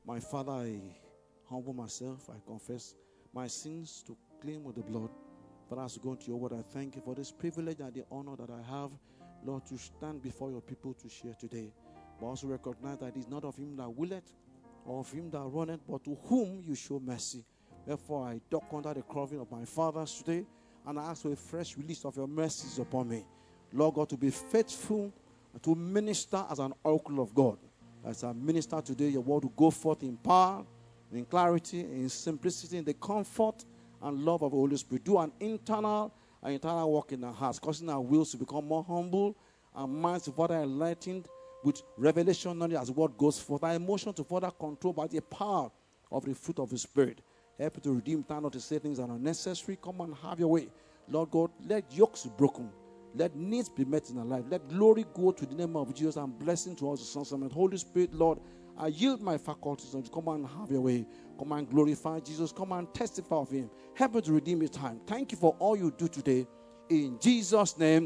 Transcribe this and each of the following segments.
My Father, I humble myself. I confess my sins to claim with the blood. But as we go into your word, I thank you for this privilege and the honor that I have, Lord, to stand before your people to share today. But also recognize that it is not of him that willeth, or of him that runneth, but to whom you show mercy. Therefore, I duck under the covering of my fathers today, and I ask for a fresh release of your mercies upon me. Lord God, to be faithful and to minister as an oracle of God. As I minister today, your word will go forth in power, in clarity, in simplicity, in the comfort and love of the Holy Spirit. Do an internal work in our hearts, causing our wills to become more humble, our minds to further enlightened with revelation knowledge as the word goes forth, our emotions to further control by the power of the fruit of the Spirit. Help you to redeem time, not to say things that are unnecessary. Come and have your way. Lord God, let yokes be broken. Let needs be met in our life. Let glory go to the name of Jesus and blessing to us the sons and Holy Spirit, Lord, I yield my faculties. Come and have your way. Come and glorify Jesus. Come and testify of him. Help me to redeem his time. Thank you for all you do today. In Jesus' name,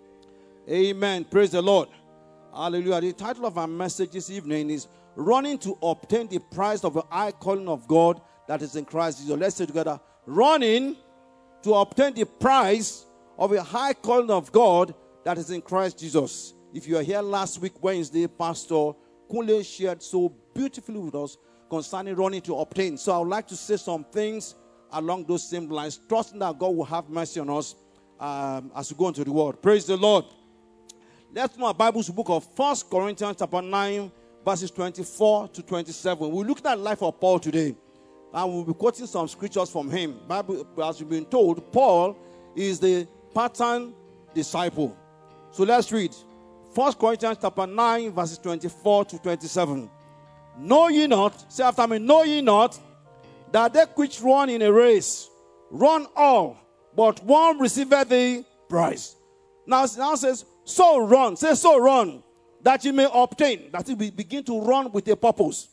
amen. Praise the Lord. Hallelujah. The title of our message this evening is Running to Obtain the Prize of the High Calling of God that is in Christ Jesus. Let's say together, running to obtain the prize of a high calling of God that is in Christ Jesus. If you are here last week, Wednesday, Pastor Kunle shared so beautifully with us concerning running to obtain. So I would like to say some things along those same lines, trusting that God will have mercy on us as we go into the word. Praise the Lord. Let's know our Bible's book of 1 Corinthians chapter 9, verses 24 to 27. We're looking at the life of Paul today, and we'll be quoting some scriptures from him. Bible, as we've been told, Paul is the pattern disciple. So let's read 1 Corinthians chapter 9, verses 24 to 27. Know ye not, say after me, know ye not, that they which run in a race, run all, but one receiveth the prize. Now says, so run, say so run, that you may obtain, that you begin to run with a purpose.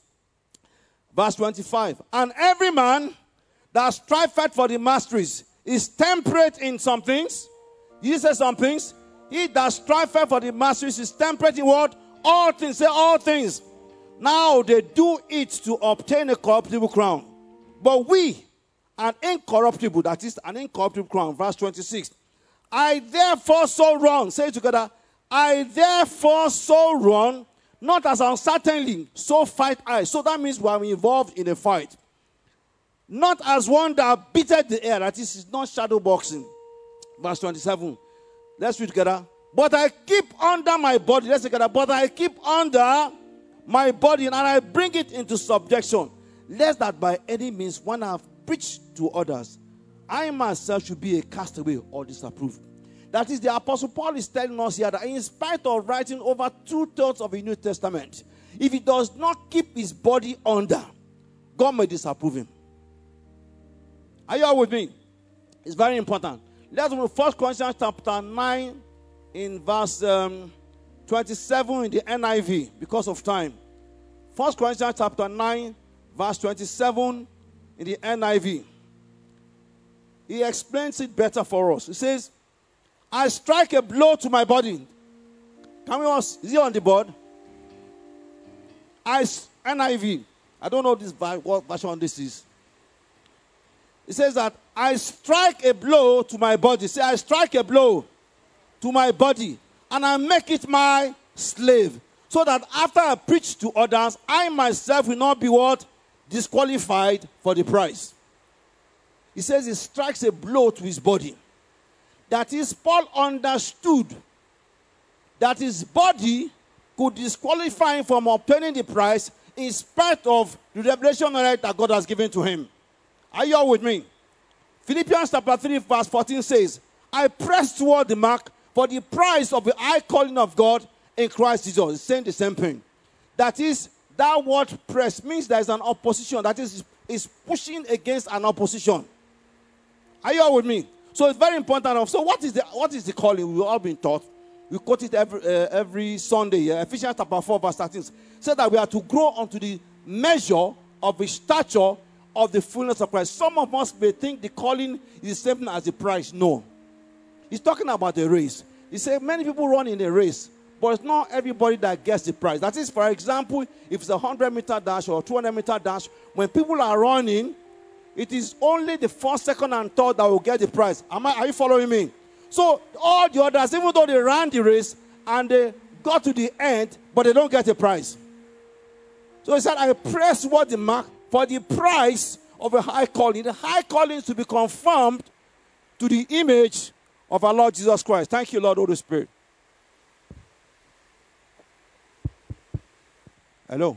Verse 25, and every man that striveth for the masteries is temperate in some things. He says some things. He that striveth for the masteries is temperate in what? All things. Say all things. Now they do it to obtain a corruptible crown. But we, an incorruptible, that is an incorruptible crown. Verse 26. I therefore so run. Say it together. I therefore so run, not as uncertainly, so fight I. So that means we are involved in a fight. Not as one that beateth the air. That is not shadow boxing. Verse 27. Let's read together. But I keep under my body. Let's together. But I keep under my body and I bring it into subjection, lest that by any means when I have preached to others, I myself should be a castaway or disapproved. That is, the Apostle Paul is telling us here that in spite of writing over 2/3 of the New Testament, if he does not keep his body under, God may disapprove him. Are you all with me? It's very important. Let's read 1 Corinthians chapter 9 in verse 27 in the NIV because of time. 1 Corinthians chapter 9 verse 27 in the NIV. He explains it better for us. He says, I strike a blow to my body. Can we all, is he on the board? NIV. I don't know what version this is. It says that I strike a blow to my body. Say, I strike a blow to my body and I make it my slave. So that after I preach to others, I myself will not be what? Disqualified for the prize. He says he strikes a blow to his body. That is, Paul understood that his body could disqualify him from obtaining the prize in spite of the revelation that God has given to him. Are you all with me? Philippians chapter 3 verse 14 says, I press toward the mark for the prize of the high calling of God in Christ Jesus. It's saying the same thing. That is, that word press means there is an opposition. That is pushing against an opposition. Are you all with me? So it's very important. So what is the calling? We've all been taught. We quote it every Sunday. Ephesians chapter 4 verse 13 said that we are to grow unto the measure of the stature of the fullness of Christ. Some of us may think the calling is the same as the prize. No. He's talking about the race. He said many people run in a race, But it's not everybody that gets the prize. That is, for example, if it's a 100-meter dash or 200-meter dash, when people are running, it is only the first, second, and third that will get the prize. Are you following me? So all the others, even though they ran the race and they got to the end, but they don't get a prize. So he said, I press what the mark for the prize of a high calling. The high calling is to be conformed to the image of our Lord Jesus Christ. Thank you, Lord, Holy Spirit. Hello.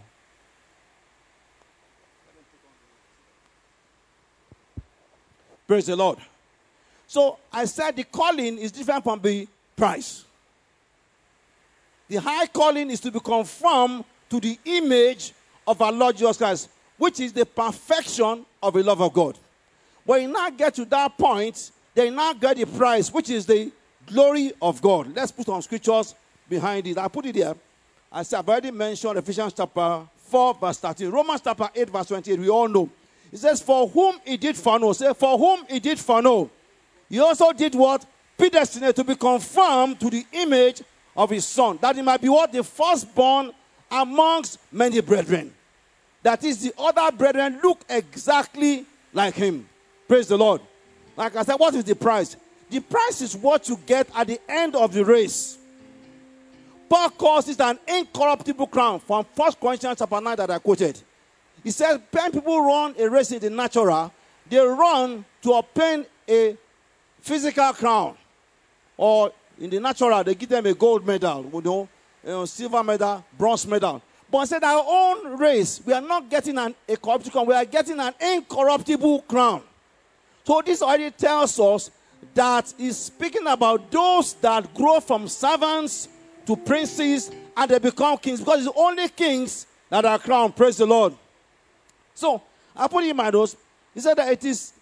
Praise the Lord. So I said the calling is different from the prize. The high calling is to be conformed to the image of our Lord Jesus Christ, which is the perfection of the love of God. When you now get to that point, they now get the prize, which is the glory of God. Let's put some scriptures behind it. I put it here. I've already mentioned Ephesians chapter 4, verse 13. Romans chapter 8, verse 28. We all know. It says, for whom he did foreknow. Say, for whom he did foreknow. He also did what? Predestinate to be conformed to the image of his Son, that he might be what? The firstborn amongst many brethren. That is, the other brethren look exactly like him. Praise the Lord. Like I said, what is the prize? The prize is what you get at the end of the race. Paul calls it an incorruptible crown from 1 Corinthians chapter 9 that I quoted. He says, when people run a race in the natural, they run to obtain a physical crown. Or in the natural, they give them a gold medal, silver medal, bronze medal. But instead, our own race, we are not getting a corruptible crown, we are getting an incorruptible crown. So this already tells us that he's speaking about those that grow from servants to princes and they become kings, because it's only kings that are crowned. Praise the Lord. So I put in my notes, he said that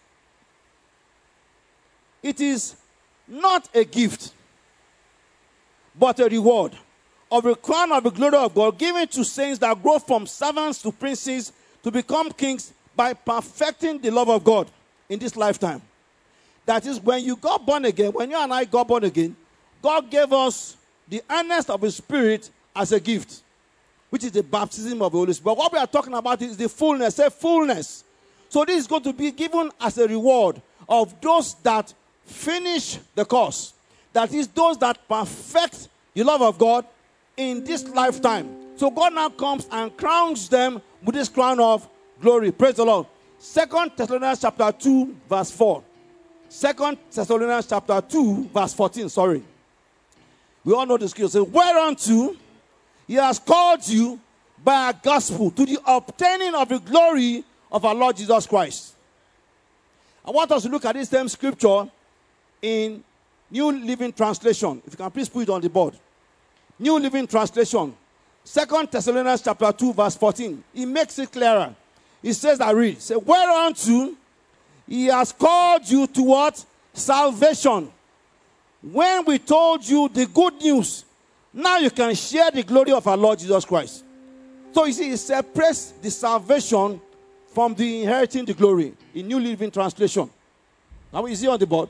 it is not a gift, but a reward of the crown of the glory of God given to saints that grow from servants to princes to become kings by perfecting the love of God in this lifetime. That is, when you got born again, when you and I got born again, God gave us the earnest of his Spirit as a gift, which is the baptism of the Holy Spirit. But what we are talking about is the fullness. Say fullness. So this is going to be given as a reward of those that finish the course. That is, those that perfect the love of God in this lifetime. So God now comes and crowns them with this crown of glory. Praise the Lord. 2 Thessalonians chapter 2, verse 4. 2 Thessalonians chapter 2, verse 14. Sorry. We all know the scripture. It says, whereunto he has called you by a gospel to the obtaining of the glory of our Lord Jesus Christ. I want us to look at this same scripture in New Living Translation. If you can please put it on the board. New Living Translation. 2 Thessalonians chapter 2, verse 14. It makes it clearer. It says, I read. Say, whereunto he has called you to what? Salvation. When we told you the good news, now you can share the glory of our Lord Jesus Christ. So you see, it separates the salvation from the inheriting the glory in New Living Translation. Now, is it on the board?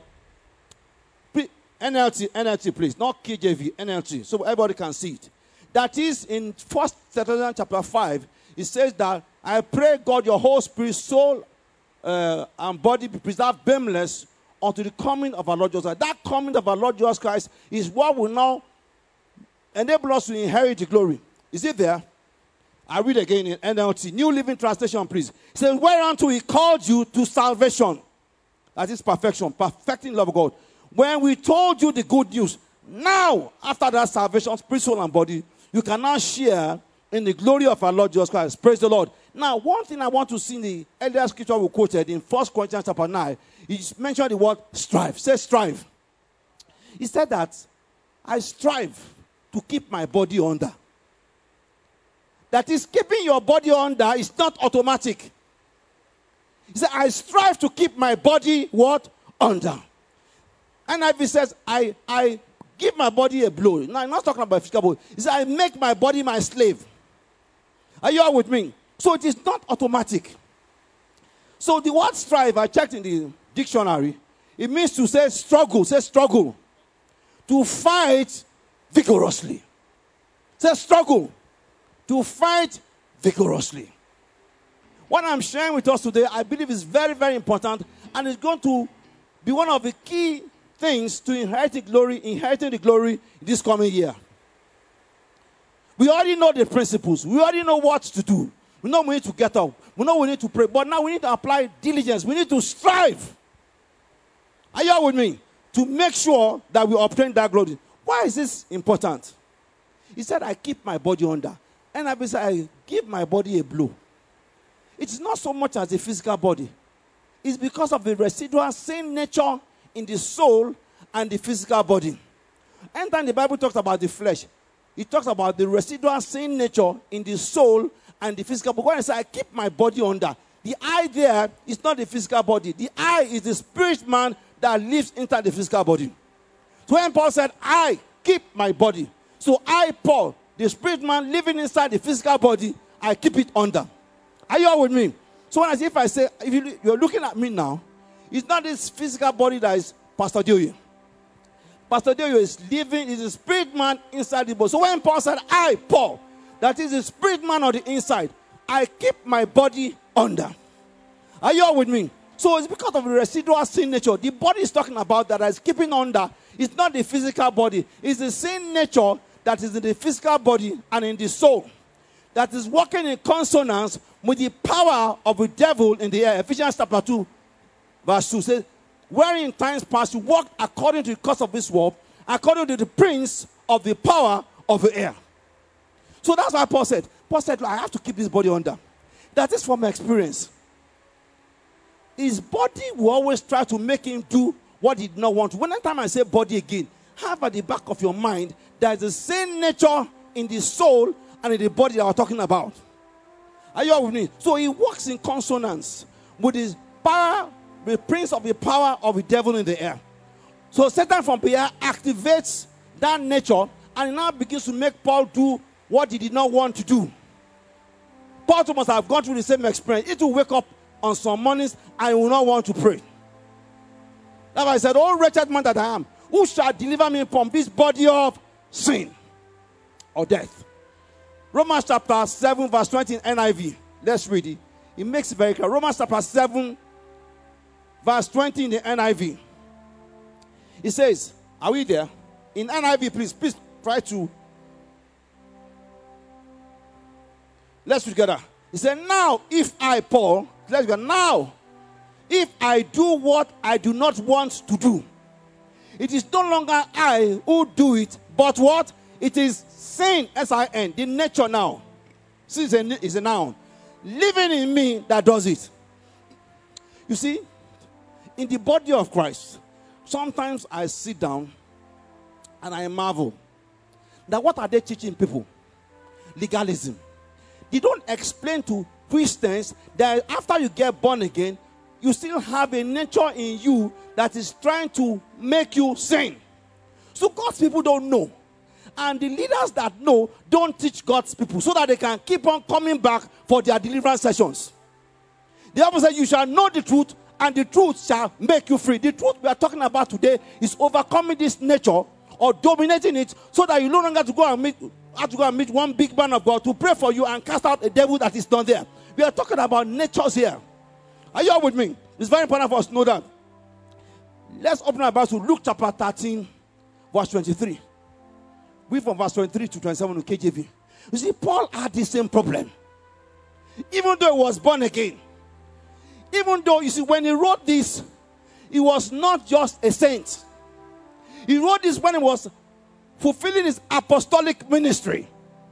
NLT, please. Not KJV, NLT, so everybody can see it. That is in 1 Thessalonians chapter 5. It says that, I pray God your whole spirit, soul, and body be preserved blameless unto the coming of our Lord Jesus Christ. That coming of our Lord Jesus Christ is what will now enable us to inherit the glory. Is it there? I read again in NLT. New Living Translation, please. It says, whereunto he called you to salvation. That is perfection, perfecting love of God. When we told you the good news, now, after that salvation, spirit, soul, and body, you can now share in the glory of our Lord Jesus Christ. Praise the Lord. Now, one thing I want to see in the earlier scripture we quoted in 1 Corinthians chapter 9, he mentioned the word strive. Say strive. He said that I strive to keep my body under. That is, keeping your body under is not automatic. He said, I strive to keep my body what? Under. And if he says, I give my body a blow. Now, I'm not talking about physical blow. He said, I make my body my slave. Are you all with me? So it is not automatic. So the word strive, I checked in the dictionary. It means to say struggle. Say struggle. To fight vigorously. Say struggle to fight vigorously. What I'm sharing with us today, I believe is very, very important, and it's going to be one of the key things to inheriting the glory this coming year. We already know the principles. We already know what to do. We know we need to get up. We know we need to pray. But now we need to apply diligence. We need to strive. Are you all with me? To make sure that we obtain that glory. Why is this important? He said, I keep my body under. And I give my body a blow. It's not so much as a physical body. It's because of the residual sin nature in the soul and the physical body. Anytime the Bible talks about the flesh, it talks about the residual sin nature in the soul and the physical body. When I say I keep my body under, the I there is not the physical body. The I is the spirit man that lives inside the physical body. So when Paul said, I keep my body. So I, Paul, the spirit man living inside the physical body, I keep it under. Are you all with me? So if I say, if you're looking at me now, it's not this physical body that is Pastor Dioye. Pastor Dioye is living, is a spirit man inside the body. So when Paul said, I, Paul, that is the spirit man on the inside, I keep my body under. Are you all with me? So it's because of the residual sin nature. The body is talking about that is keeping under. It's not the physical body. It's the sin nature that is in the physical body and in the soul that is working in consonance with the power of the devil in the air. Ephesians chapter 2, verse 2 says, wherein times past you walked according to the course of this world, according to the prince of the power of the air. So that's why Paul said, I have to keep this body under. That is from experience. His body will always try to make him do what he did not want to. Whenever I say body again, have at the back of your mind, there is the same nature in the soul and in the body that we're talking about. Are you all with me? So he works in consonance with his power, the prince of the power of the devil in the air. So Satan from here activates that nature and he now begins to make Paul do what he did not want to do. Paul must have gone through the same experience. He will wake up on some mornings and he will not want to pray. That's why I said, oh wretched man that I am, who shall deliver me from this body of sin or death? Romans chapter 7 verse 20 in NIV. Let's read it. It makes it very clear. Romans chapter 7 verse 20 in the NIV. It says, are we there? In NIV, please try to. Let's read together. He said, now if I, Paul, let's go. Now, if I do what I do not want to do, it is no longer I who do it, but what? It is sin, S-I-N, the nature now. Sin is a noun. Living in me that does it. You see, in the body of Christ, sometimes I sit down and I marvel that what are they teaching people? Legalism. They don't explain to Christians that after you get born again, you still have a nature in you that is trying to make you sin. So God's people don't know. And the leaders that know don't teach God's people so that they can keep on coming back for their deliverance sessions. The Bible says you shall know the truth and the truth shall make you free. The truth we are talking about today is overcoming this nature or dominating it so that you no longer have to go and meet one big man of God to pray for you and cast out a devil that is not there. We are talking about natures here. Are you all with me? It's very important for us to know that. Let's open our Bible to Luke chapter 13, verse 23. Read from verse 23 to 27 in KJV. You see, Paul had the same problem. Even though he was born again. Even though, you see, when he wrote this, he was not just a saint. He wrote this when he was fulfilling his apostolic ministry.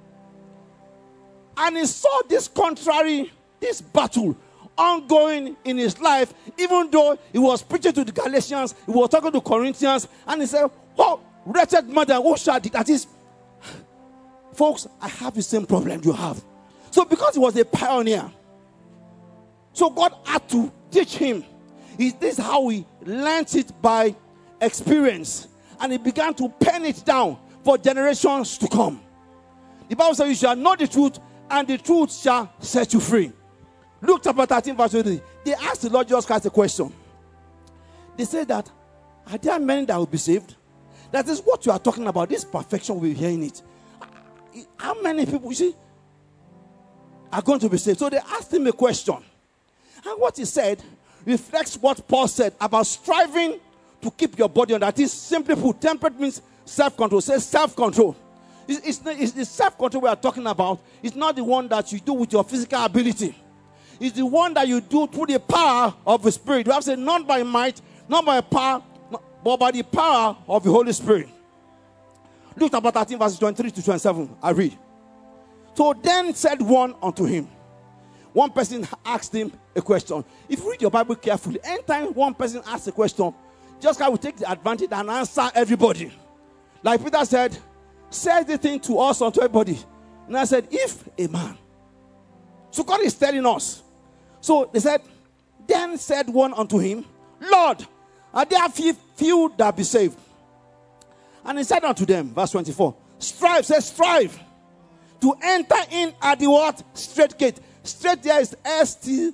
And he saw this battle ongoing in his life, even though he was preaching to the Galatians, he was talking to Corinthians, and he said, oh, wretched mother, who shall do that? Is, folks, I have the same problem you have. So because he was a pioneer, so God had to teach him. This is how he learned it by experience. And he began to pen it down for generations to come. The Bible says you shall know the truth, and the truth shall set you free. Luke chapter 13 verse 20. They asked the Lord Jesus Christ a question. They said that, are there many that will be saved? That is what you are talking about. This perfection, we're hearing it. how many people, you see, are going to be saved? So they asked him a question. And what he said reflects what Paul said about striving to keep your body on. That is, simply put, temperate means self-control. Say self-control. It's the self-control we are talking about. It's not the one that you do with your physical ability. It's the one that you do through the power of the Spirit. You have to say, not by might, not by power, but by the power of the Holy Spirit. Luke chapter 13, verses 23 to 27. I read. So then said one unto him. One person asked him a question. If you read your Bible carefully, anytime one person asks a question, just God will take the advantage and answer everybody. Like Peter said, say the thing to us and to everybody. And I said, if a man. So God is telling us. So they said, then said one unto him, Lord, are there few that be saved? And he said unto them, verse 24, strive to enter in at the what? Straight gate. Straight there is S-T-R-A-I-T.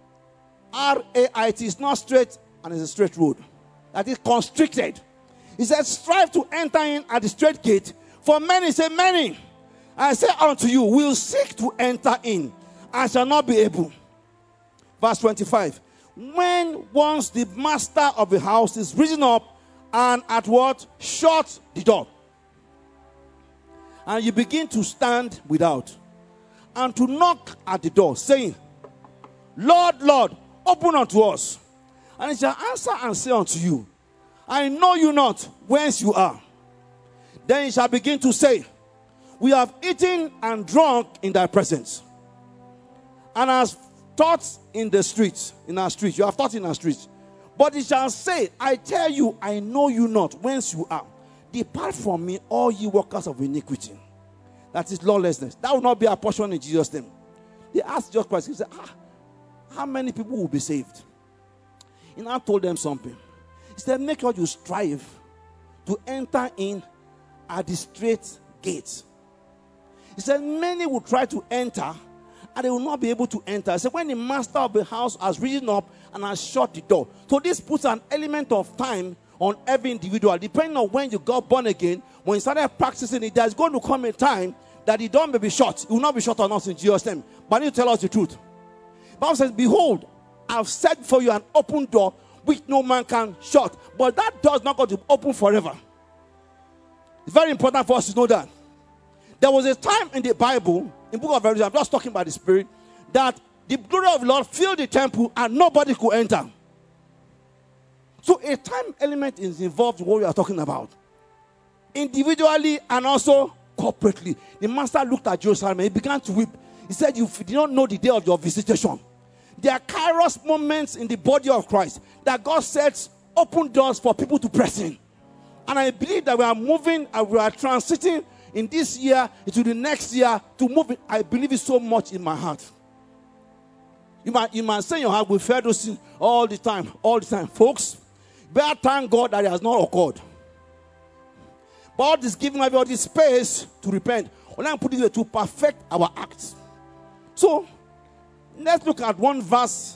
It's not straight and it's a straight road. That is constricted. He said, strive to enter in at the straight gate. For many, say many. I say unto you, will seek to enter in and shall not be able. Verse 25. When once the master of the house is risen up and at what? Shut the door. And you begin to stand without and to knock at the door, saying, Lord, Lord, open unto us. And he shall answer and say unto you, I know you not whence you are. Then he shall begin to say, we have eaten and drunk in thy presence, and has taught in the streets, in our streets. You have taught in our streets. But he shall say, I tell you, I know you not whence you are. Depart from me, all ye workers of iniquity. That is lawlessness. That will not be our portion in Jesus' name. They asked Jesus Christ, he said, how many people will be saved? And I told them something. He said, make sure you strive to enter in at the straight gate. He said, many will try to enter and they will not be able to enter. He said, when the master of the house has risen up and has shut the door. So this puts an element of time on every individual. Depending on when you got born again, when you started practicing it, there's going to come a time that the door may be shut. It will not be shut on us in Jesus' name. But you tell us the truth. The Bible says, behold, I've set for you an open door which no man can shut. But that door is not going to open forever. It's very important for us to know that. There was a time in the Bible, in the book of Revelation, I'm just talking about the Spirit, that the glory of the Lord filled the temple and nobody could enter. So a time element is involved in what we are talking about. Individually and also corporately. The master looked at Jerusalem and he began to weep. He said, you did not know the day of your visitation. There are kairos moments in the body of Christ that God sets open doors for people to press in. And I believe that we are moving and we are transiting in this year into the next year to move it. I believe it so much in my heart. You might say in your heart, we fear those things all the time. Folks, better thank God that it has not occurred. God is giving everybody space to repent. Well, I'm putting it to perfect our acts. So, let's look at one verse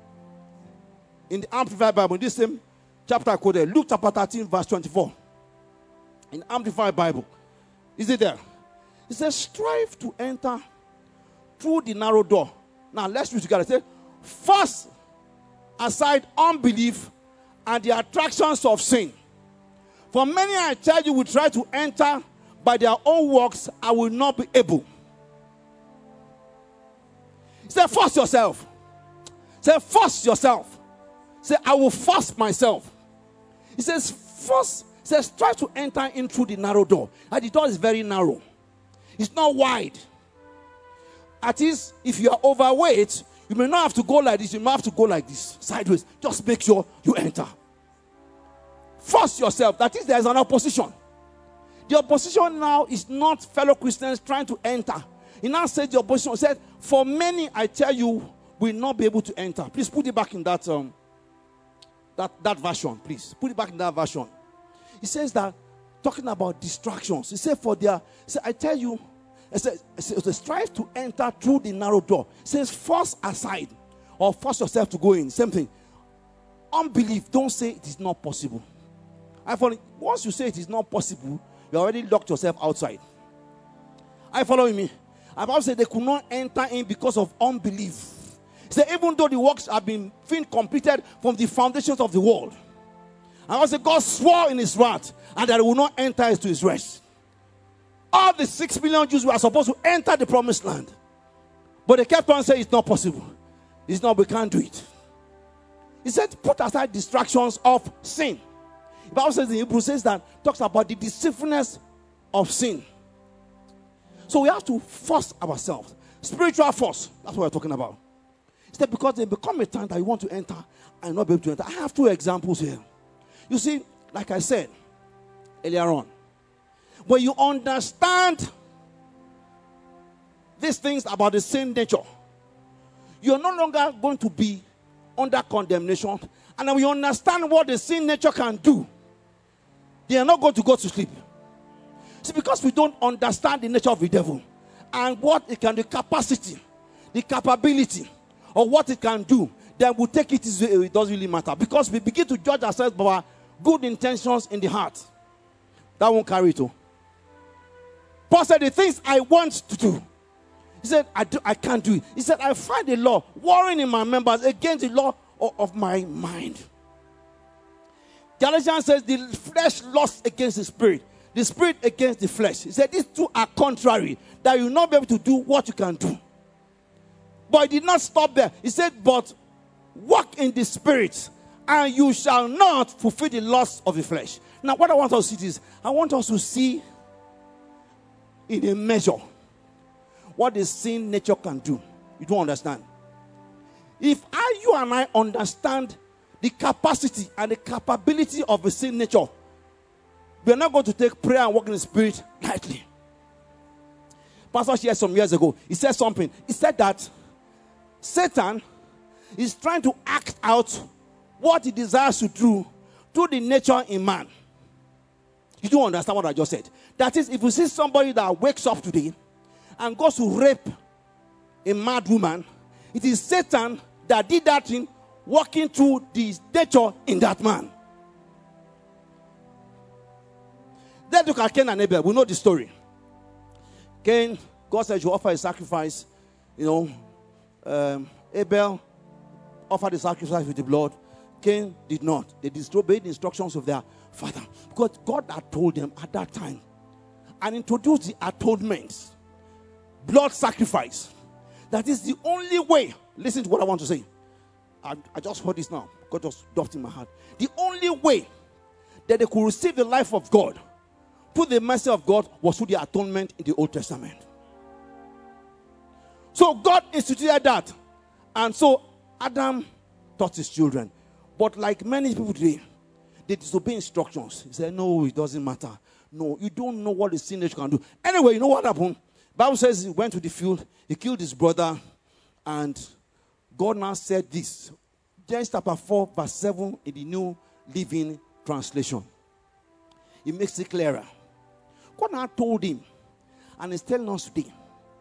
in the Amplified Bible, in this same chapter I quoted, Luke chapter 13, verse 24. In the Amplified Bible. Is it there? It says, strive to enter through the narrow door. Now, let's read together. It says, first, aside unbelief and the attractions of sin. For many, I tell you, will try to enter by their own works, I will not be able. Say, force yourself. Say, force yourself. Say, I will force myself. He says, first, says, try to enter in through the narrow door. And the door is very narrow. It's not wide. At least, if you are overweight, you may not have to go like this. You may have to go like this, sideways. Just make sure you enter. Force yourself. That is, there is an opposition. The opposition now is not fellow Christians trying to enter. He now says the opposition said, for many, I tell you, will not be able to enter. Please put it back in that version, please. Put it back in that version. He says that, talking about distractions. He said, I tell you, it says, strive to enter through the narrow door. It says, force aside or force yourself to go in. Same thing. Unbelief, don't say it is not possible. I thought once you say it is not possible, you already locked yourself outside. Are you following me? The Bible said they could not enter in because of unbelief. He said, even though the works have been completed from the foundations of the world. And I said, God swore in his wrath, and that he will not enter into his rest. All the 6 million Jews were supposed to enter the promised land. But they kept on saying it's not possible. It's not, we can't do it. He said, put aside distractions of sin. The Bible says in Hebrews says that, talks about the deceitfulness of sin. So we have to force ourselves. Spiritual force. That's what we're talking about. It's that because they become a time that you want to enter and not be able to enter. I have 2 examples here. You see, like I said earlier on, when you understand these things about the sin nature, you're no longer going to be under condemnation. And when you understand what the sin nature can do, they are not going to go to sleep. See, because we don't understand the nature of the devil and what it can, the capacity, the capability of what it can do, then we take it as it doesn't really matter. Because we begin to judge ourselves by our good intentions in the heart. That won't carry it. Paul said, the things I want to do, he said, I can't do it. He said, I find the law warring in my members against the law of my mind. Galatians says, the flesh lusts against the spirit against the flesh. He said, these two are contrary, that you will not be able to do what you can do. But he did not stop there. He said, but walk in the spirit, and you shall not fulfill the lust of the flesh. Now, what I want us to see is, I want us to see in a measure what the sin nature can do. You don't understand. If you and I understand the capacity and the capability of the sin nature, we are not going to take prayer and walk in the spirit lightly. Pastor shared some years ago, he said something. He said that Satan is trying to act out what he desires to do through the nature in man. You don't understand what I just said. That is, if you see somebody that wakes up today and goes to rape a mad woman, it is Satan that did that thing, walking through the nature in that man. Let's look at Cain and Abel. We know the story. Cain, God said you offer a sacrifice. Abel offered the sacrifice with the blood. Cain did not. They disobeyed the instructions of their father. Because God had told them at that time and introduced the atonement, blood sacrifice. That is the only way. Listen to what I want to say. I just heard this now. God just dropped in my heart. The only way that they could receive the life of God, through the mercy of God, was through the atonement in the Old Testament. So God instituted that. And so Adam taught his children. But like many people today, they disobey instructions. He said, no, it doesn't matter. No, you don't know what the sin nature can do. Anyway, you know what happened? Bible says he went to the field, he killed his brother, and God now said this. Genesis chapter 4, verse 7 in the New Living Translation. It makes it clearer. God now told him, and he's telling us today,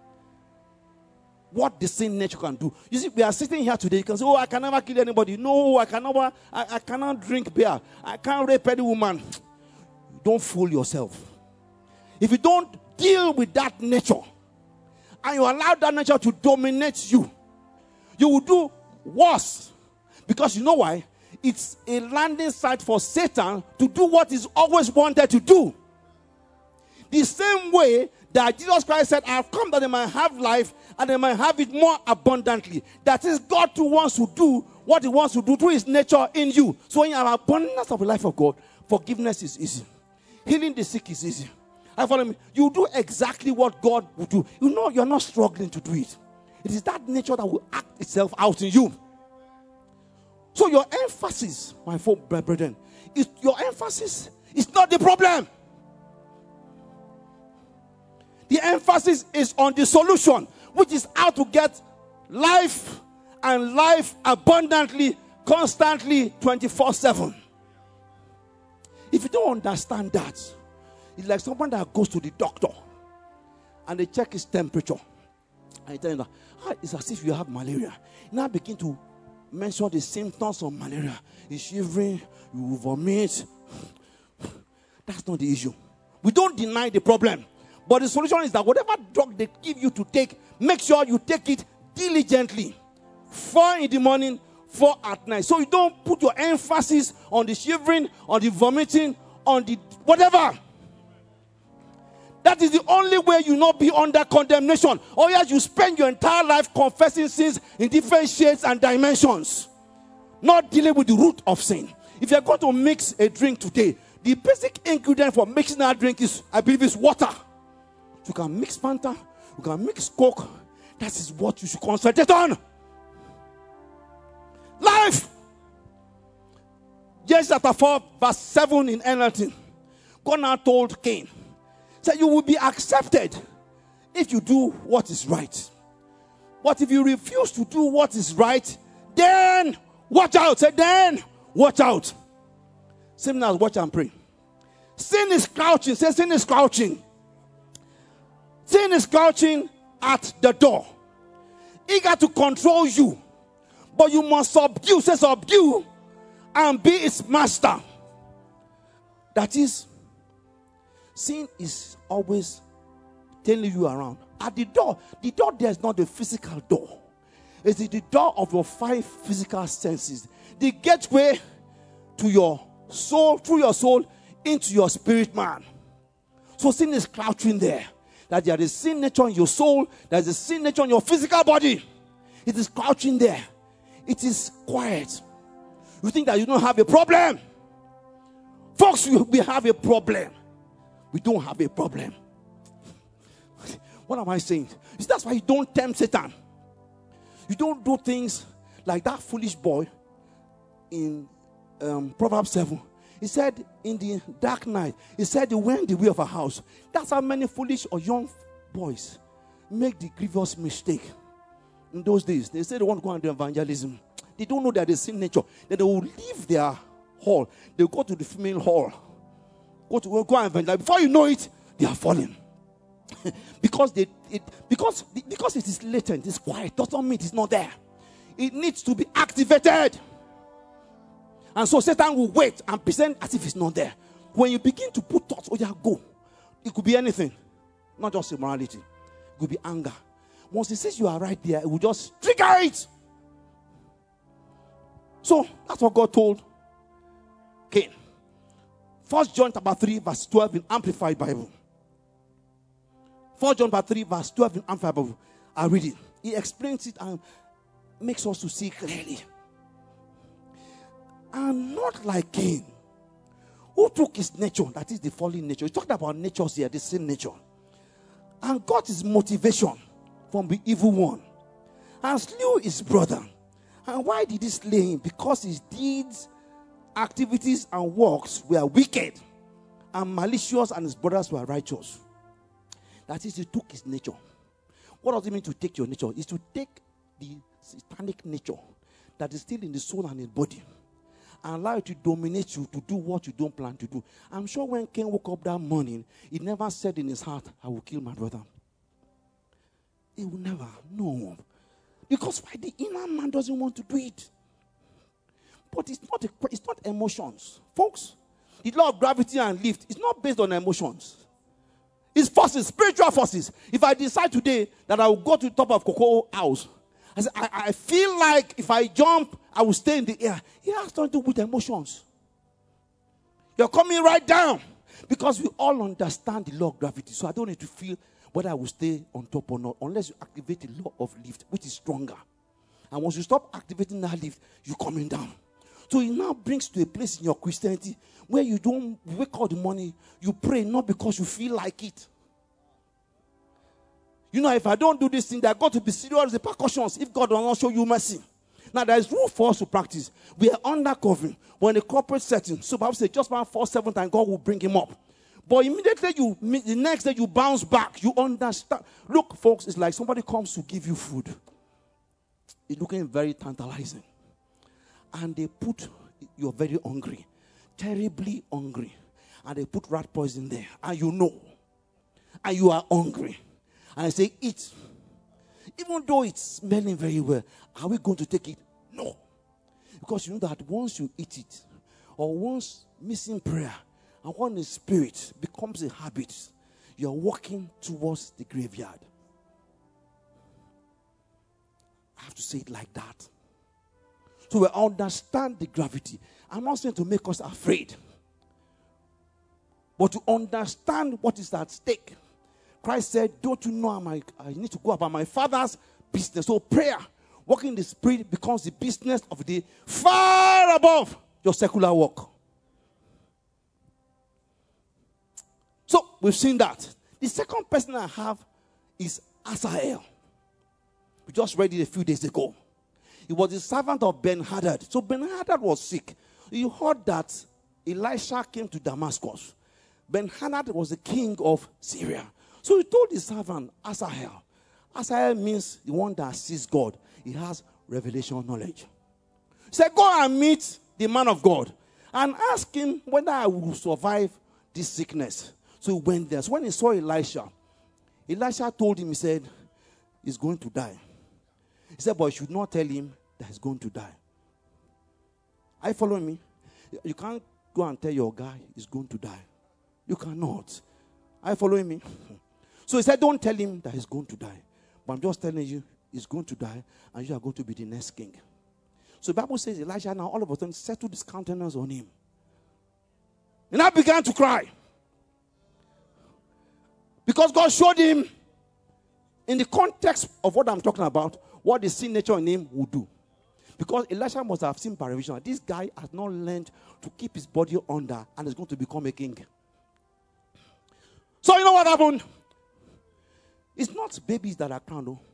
what the sin nature can do. You see, we are sitting here today. You can say, oh, I can never kill anybody. No, I cannot drink beer. I can't rape any woman. Don't fool yourself. If you don't deal with that nature, and you allow that nature to dominate you, you will do worse. Because you know why? It's a landing site for Satan to do what he's always wanted to do. The same way that Jesus Christ said, I have come that they might have life and they might have it more abundantly. That is, God too wants to do what he wants to do through his nature in you. So when you have abundance of the life of God, forgiveness is easy. Healing the sick is easy. I follow me. You do exactly what God would do. You know you're not struggling to do it. It is that nature that will act itself out in you. So your emphasis, my brethren, your emphasis is not the problem. The emphasis is on the solution, which is how to get life and life abundantly, constantly, 24/7. If you don't understand that, it's like someone that goes to the doctor and they check his temperature and they tell him that it's as if you have malaria. You now begin to mention the symptoms of malaria. You're shivering, you vomit. That's not the issue. We don't deny the problem. But the solution is that whatever drug they give you to take, make sure you take it diligently. 4 in the morning, 4 at night. So you don't put your emphasis on the shivering, on the vomiting, on the whatever. That is the only way you not be under condemnation. Or yes, you spend your entire life confessing sins in different shades and dimensions, not dealing with the root of sin. If you're going to mix a drink today, the basic ingredient for mixing that drink is, I believe, is water. You can mix Fanta, you can mix Coke. That is what you should concentrate on. Life. Genesis chapter 4, verse 7 in NLT. God now told Cain, said, you will be accepted if you do what is right. But if you refuse to do what is right, then watch out. Say, then watch out. Same as watch and pray. Sin is crouching. Say, sin is crouching. Sin is crouching at the door, eager to control you. But you must subdue. Say, subdue and be its master. That is, sin is always telling you around. At the door there is not the physical door. It's the door of your 5 physical senses. The gateway to your soul, through your soul, into your spirit man. So sin is crouching there. That there is sin nature in your soul, there is a sin nature in your physical body. It is crouching there. It is quiet. You think that you don't have a problem. Folks, we have a problem. We don't have a problem. What am I saying? That's why you don't tempt Satan. You don't do things like that foolish boy in Proverbs 7. He said, in the dark night, he said, he went the way of a house. That's how many foolish or young boys make the grievous mistake. In those days, they say they want to go and do evangelism. They don't know that the sin nature. That they will leave their hall. They will go to the female hall. Go and evangelize. Before you know it, they are falling. because it is latent, it's quiet, doesn't mean it's not there. It needs to be activated. And so Satan will wait and present as if it's not there. When you begin to put thoughts, oh yeah, go. It could be anything. Not just immorality. It could be anger. Once he says you are right there, it will just trigger it. So that's what God told Cain. 1 John chapter 3 verse 12 in Amplified Bible. 1 John chapter 3 verse 12 in Amplified Bible. I read it. He explains it and makes us to see clearly. And not like Cain, who took his nature, that is the fallen nature. He's talking about natures here, the sin nature, and got his motivation from the evil one, and slew his brother. And why did he slay him? Because his deeds, activities, and works were wicked and malicious, and his brothers were righteous. That is, he took his nature. What does it mean to take your nature? It's to take the satanic nature that is still in the soul and in the body, and allow it to dominate you to do what you don't plan to do. I'm sure when Cain woke up that morning, he never said in his heart, I will kill my brother. He will never. No. Because why? The inner man doesn't want to do it. But it's not emotions. Folks, the law of gravity and lift is not based on emotions. It's forces, spiritual forces. If I decide today that I will go to the top of Cocoa House, I feel like if I jump, I will stay in the air. It has nothing to do with emotions. You're coming right down. Because we all understand the law of gravity. So I don't need to feel whether I will stay on top or not, unless you activate the law of lift, which is stronger. And once you stop activating that lift, you're coming down. So it now brings to a place in your Christianity where you don't wake up in the morning, you pray not because you feel like it. You know, if I don't do this thing, there are got to be serious repercussions if God does not show you mercy. Now, there is room for us to practice. We are undercovering. We're in a corporate setting. So, Bible says just 1 4 7 times God will bring him up. But immediately the next day you bounce back. You understand. Look, folks, it's like somebody comes to give you food. It's looking very tantalizing. And they put, you're very hungry. Terribly hungry. And they put rat poison there. And you know. And you are hungry. And I say, eat. Even though it's smelling very well, are we going to take it? No. Because you know that once you eat it, or once missing prayer, and when the spirit becomes a habit, you're walking towards the graveyard. I have to say it like that. So we understand the gravity. I'm not saying to make us afraid, but to understand what is at stake. Christ said, don't you know I need to go about my Father's business? So prayer, walking in the Spirit, becomes the business of the day, far above your secular work. So we've seen that. The second person I have is Asael. We just read it a few days ago. He was the servant of Ben-Hadad. So Ben-Hadad was sick. He heard that Elisha came to Damascus. Ben-Hadad was the king of Syria. So he told his servant, Asael. Asael means the one that sees God. He has revelation knowledge. He said, go and meet the man of God and ask him whether I will survive this sickness. So he went there. So when he saw Elisha told him, he said, he's going to die. He said, but you should not tell him that he's going to die. Are you following me? You can't go and tell your guy he's going to die. You cannot. Are you following me? So he said, don't tell him that he's going to die. But I'm just telling you, he's going to die, and you are going to be the next king. So the Bible says Elijah now all of a sudden settled his countenance on him. And I began to cry. Because God showed him, in the context of what I'm talking about, what the sin nature in him would do. Because Elisha must have seen by revelation, this guy has not learned to keep his body under and is going to become a king. So you know what happened? It's not babies that are crowned. No.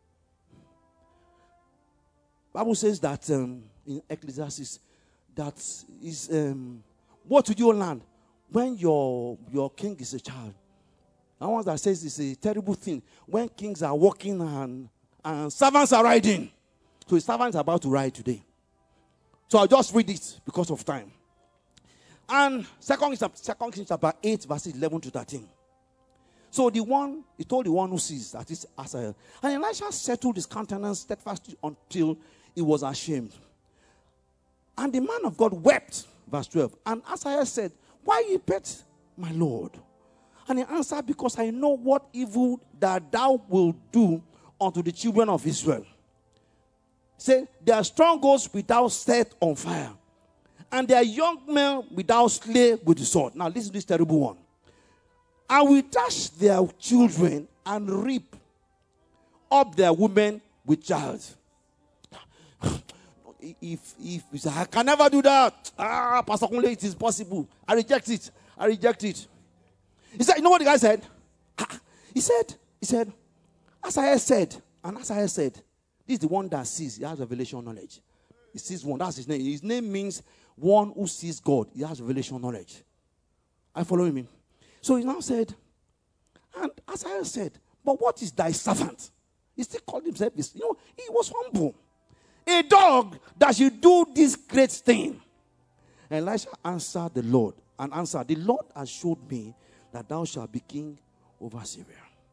Bible says that in Ecclesiastes, that is what do you learn when your king is a child? And one that says it's a terrible thing when kings are walking and servants are riding. So his servant is about to ride today. So I'll just read it because of time. And 2 Kings chapter 8, verses 11 to 13. So he told the one who sees, that is Asael. And Elisha settled his countenance steadfastly until he was ashamed. And the man of God wept, verse 12. And Asael said, why you wept, my Lord? And he answered, because I know what evil that thou wilt do unto the children of Israel. Say, their strongholds without set on fire, and their young men without slay with the sword. Now listen to this terrible one. I will dash their children and reap up their women with child. If you say, I can never do that. Pastor Kunle, it is possible. I reject it. He said, you know what the guy said? He said, Asael said, and Asael said, this is the one that sees. He has revelation knowledge. He sees one. That's his name. His name means one who sees God. He has revelation knowledge. Are you following me? So he now said, and Asael said, but what is thy servant? He still called himself this. You know, he was humble. A dog that should do this great thing. And Elisha answered the Lord, and answered, the Lord has showed me that thou shalt be king over Syria.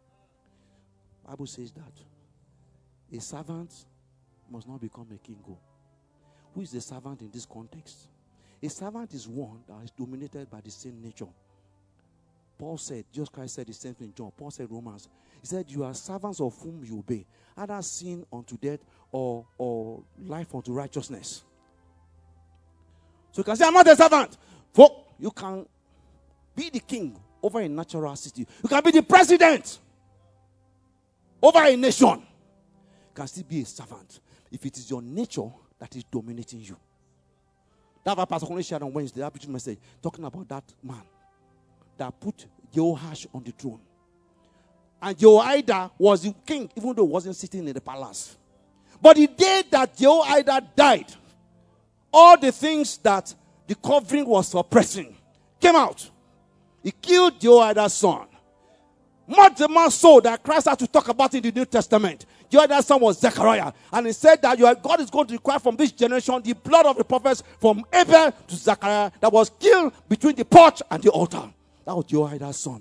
The Bible says that a servant must not become a king. Who is the servant in this context? A servant is one that is dominated by the same nature. Paul said, Jesus Christ said the same thing in John. Paul said Romans. He said, you are servants of whom you obey, either sin unto death or life unto righteousness. So you can say, I'm not a servant. For you can be the king over a natural city. You can be the president over a nation. You can still be a servant if it is your nature that is dominating you. That's why Pastor Conley shared on Wednesday, that preaching message, talking about that man that put Jehoash on the throne. And Jehoiada was the king, even though he wasn't sitting in the palace. But the day that Jehoiada died, all the things that the covering was suppressing came out. He killed Jehoiada's son. Much the man so that Christ had to talk about in the New Testament. Jehoiada's son was Zechariah. And he said that God is going to require from this generation the blood of the prophets from Abel to Zechariah that was killed between the porch and the altar. That was Jehoiada's son.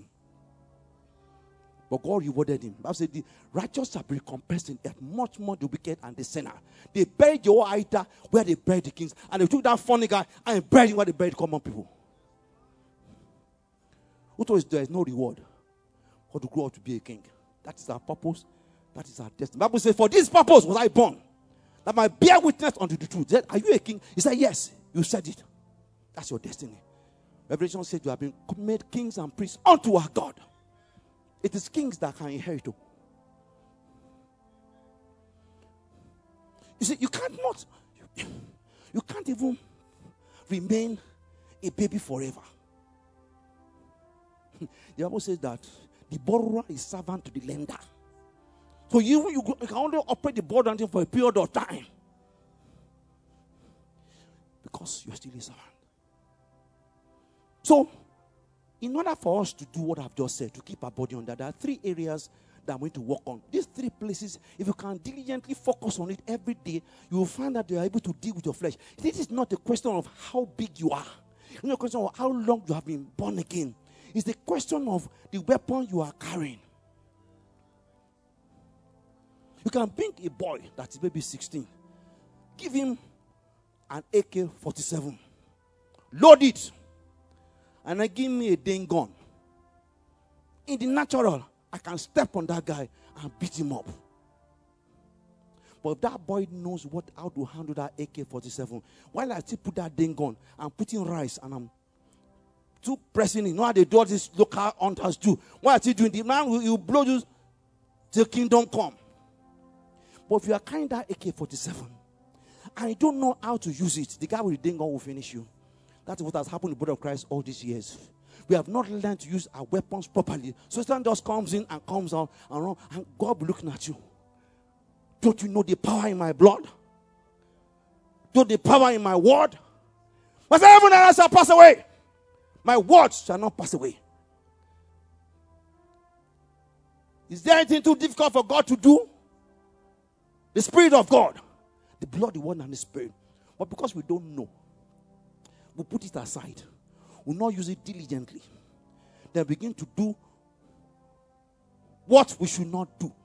But God rewarded him. Bible said the righteous shall be recompensed in earth much more the wicked and the sinner. They buried Jehoiada where they buried the kings. And they took that funny guy and buried him where they buried common people. Who told us there is no reward? or to grow up to be a king. That is our purpose. That is our destiny. The Bible says, for this purpose was I born, that I might bear witness unto the truth. He said, are you a king? He said, yes. You said it. That's your destiny. Revelation said you have been made kings and priests unto our God. It is kings that can inherit. You see, you can't even remain a baby forever. The Bible says that the borrower is servant to the lender. So you can only operate the borrower for a period of time. Because you're still a servant. So, in order for us to do what I've just said, to keep our body on that, there are 3 areas that I'm going to work on. These 3 places, if you can diligently focus on it every day, you will find that you are able to deal with your flesh. This is not a question of how big you are. It's not a question of how long you have been born again. It's the question of the weapon you are carrying. You can bring a boy that is maybe 16. Give him an AK-47. Load it. And then give me a dang gun. In the natural, I can step on that guy and beat him up. But if that boy knows how to handle that AK-47, while I still put that dang gun, I'm putting rice and I'm too pressing it. You know how they do this local hunters do. What are you doing? The man will blow you till kingdom come. But if you are carrying that AK-47 and you don't know how to use it, the guy with the dang gun will finish you. That's what has happened in the body of Christ all these years. We have not learned to use our weapons properly. So Satan just comes in and comes out and God will be looking at you. Don't you know the power in my blood? Don't the power in my word? But heaven and earth shall pass away. My words shall not pass away. Is there anything too difficult for God to do? The Spirit of God. The blood, the word, and the Spirit. But because we don't know, we put it aside. We not use it diligently. Then begin to do what we should not do.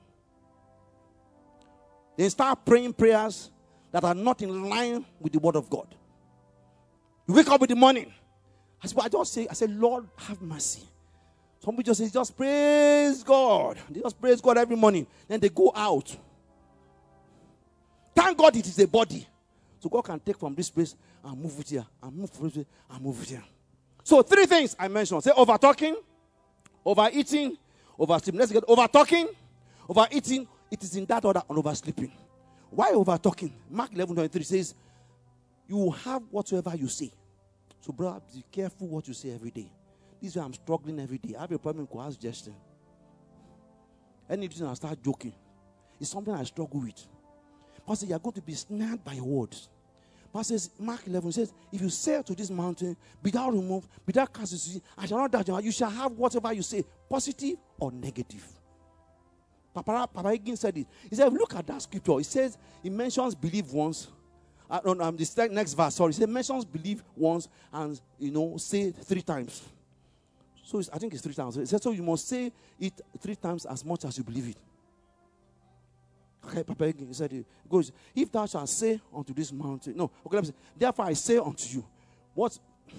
Then start praying prayers that are not in line with the word of God. You wake up in the morning. I say, Lord, have mercy. Some people just say, just praise God. They just praise God every morning. Then they go out. Thank God it is a body. So God can take from this place and move it here. And move from this place and move it here. So 3 things I mentioned. Say over talking, overeating, oversleeping. Let's get over talking, overeating. It is in that order, and oversleeping. Why over talking? Mark 11:23 says, you will have whatsoever you say. So brother, be careful what you say every day. This is why I'm struggling every day. I have a problem with suggestion. Anything I start joking, it's something I struggle with. Pastor, you are going to be snared by your words. Pastor says, Mark 11 says, if you say to this mountain, be thou removed, be thou cast into the sea, I shall not doubt you shall have whatever you say, positive or negative. Papa Hagin said it. He said, look at that scripture. It says, it mentions believe once. This next verse, sorry. It says, mentions believe once and, say 3 times. So I think it's 3 times. It says, so you must say it 3 times as much as you believe it. Okay, Papa Hagin, he said, it goes, if thou shalt say unto this mountain, let me say, therefore I say unto you, what?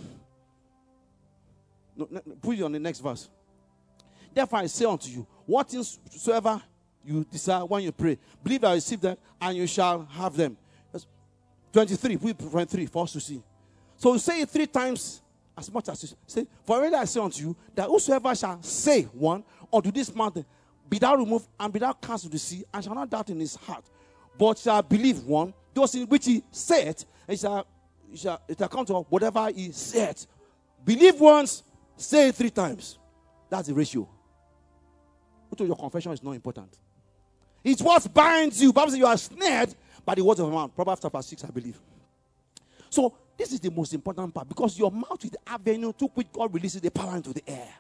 No, put it on the next verse. Therefore I say unto you, what things soever you desire when you pray, believe I receive them, and you shall have them. 23, put 23 for us to see. So you say it 3 times as much as you say. For already I say unto you, that whosoever shall say one unto this mountain, be thou removed and be thou cast to the sea, and shall not doubt in his heart, but shall believe one, those in which he said, and it shall come to whatever he said. Believe once, say it 3 times. That's the ratio. Your confession is not important. It's what binds you. Bible says you are snared by the words of a man. Proverbs chapter 6, I believe. So this is the most important part, because your mouth is the avenue to which God releases the power into the air.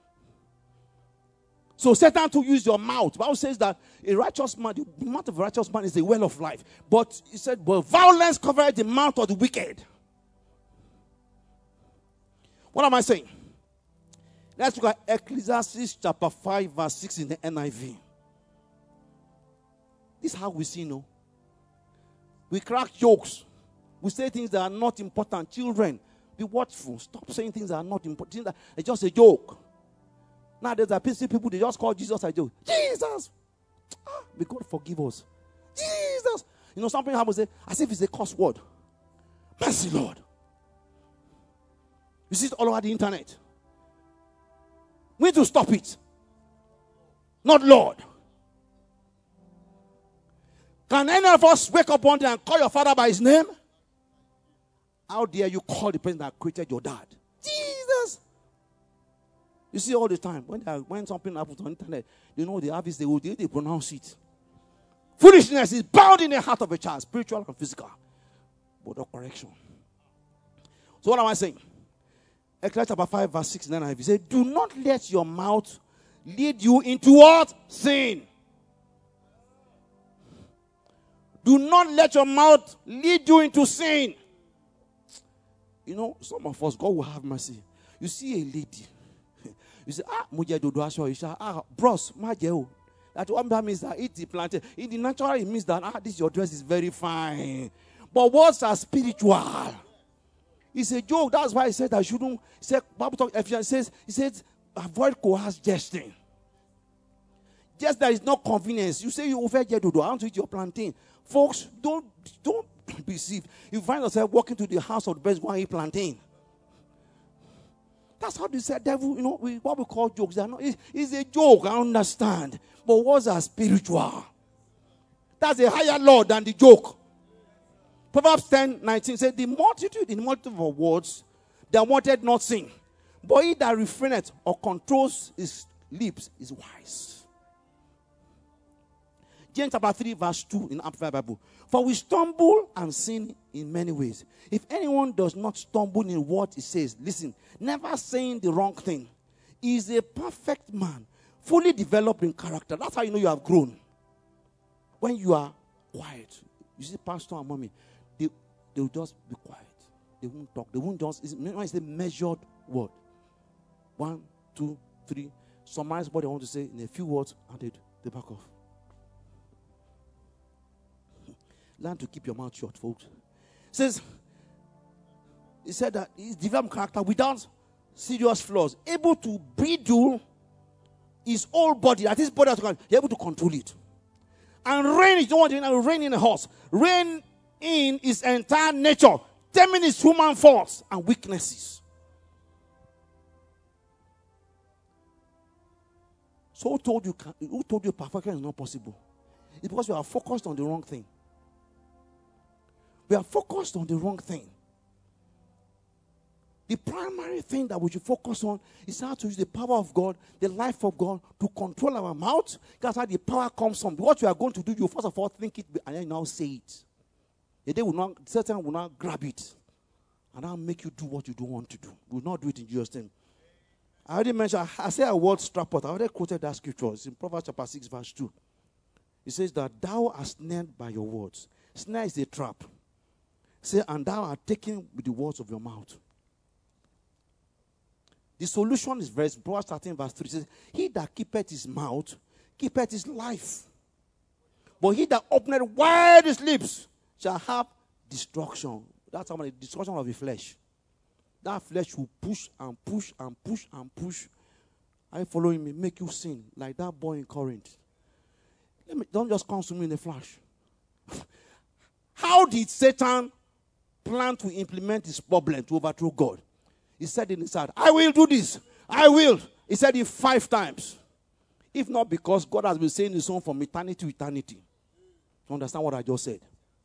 So Satan to use your mouth. The Bible says that a righteous man, the mouth of a righteous man is the well of life. But he said, but violence covered the mouth of the wicked. What am I saying? Let's look at Ecclesiastes chapter 5 verse 6 in the NIV. This is how we see, we crack jokes. We say things that are not important. Children, be watchful. Stop saying things that are not important. It's just a joke. Nowadays, I see people, they just call Jesus a joke. Jesus! May God forgive us. Jesus! You know, something happens, as if it's a curse word. Mercy, Lord. You see it all over the internet. We need to stop it. Not Lord. Can any of us wake up one day and call your father by his name? How dare you call the person that created your dad? Jesus! You see all the time, when something happens on the internet, you know they have this, they pronounce it. Foolishness is bound in the heart of a child, spiritual and physical. But no correction. So what am I saying? Ecclesiastes chapter 5 verse 6 and 9. He said, do not let your mouth lead you into what? Sin. Do not let your mouth lead you into sin. You know, some of us, God will have mercy. You see a lady. You say, bros, that one means that it is planted. In the natural, it means that this your dress is very fine. But words are spiritual. It's a joke. That's why he said I shouldn't. He said, Bible talk Ephesians says, avoid coerce jesting. Just there is no convenience. You say you over get to do. I want to eat your plantain. Folks, don't be deceived. You find yourself walking to the house of the best, go and eat plantain. That's how they said devil, you know, what we call jokes. It's a joke, I understand. But words are spiritual. That's a higher law than the joke. Proverbs 10:19 says, the multitude of words that wanted not sin, but he that refraineth or controls his lips is wise. James chapter 3 verse 2 in Amplified Bible. For we stumble and sin in many ways. If anyone does not stumble in what he says, listen, never saying the wrong thing, he is a perfect man, fully developed in character. That's how you know you have grown. When you are quiet. You see, pastor and mommy, they will just be quiet. They won't talk. They won't just, it's a measured word. 1, 2, 3. Summarize what they want to say in a few words and they back off. Learn to keep your mouth shut, folks. He said that he's developed character without serious flaws, able to bridle his whole body, that his body has to control, you're able to control it. And reign, you don't want to reign in a horse. Reign in his entire nature, taming his human faults and weaknesses. So who told you perfection is not possible? It's because we are focused on the wrong thing. We are focused on the wrong thing. The primary thing that we should focus on is how to use the power of God, the life of God, to control our mouth. That's how the power comes from. What you are going to do, you first of all think it and then now say it. The day Satan will not grab it and now make you do what you don't want to do. We will not do it in Jesus' name. I already mentioned, I say a word strapot. I already quoted that scripture. It's in Proverbs chapter 6 verse 2. It says that thou art snared by your words. Snare is a trap. Say, and thou art taken with the words of your mouth. The solution is very simple. Proverbs 13 verse 3 says, he that keepeth his mouth, keepeth his life. But he that openeth wide his lips shall have destruction. That's how the destruction of the flesh. That flesh will push and push and push and push. Are you following me? Make you sin like that boy in Corinth. Don't just consume me in a flash. How did Satan plan to implement his problem to overthrow God? He said in his heart, I will do this. I will. He said it 5 times. If not because God has been saying his song from eternity to eternity. You understand what I just said?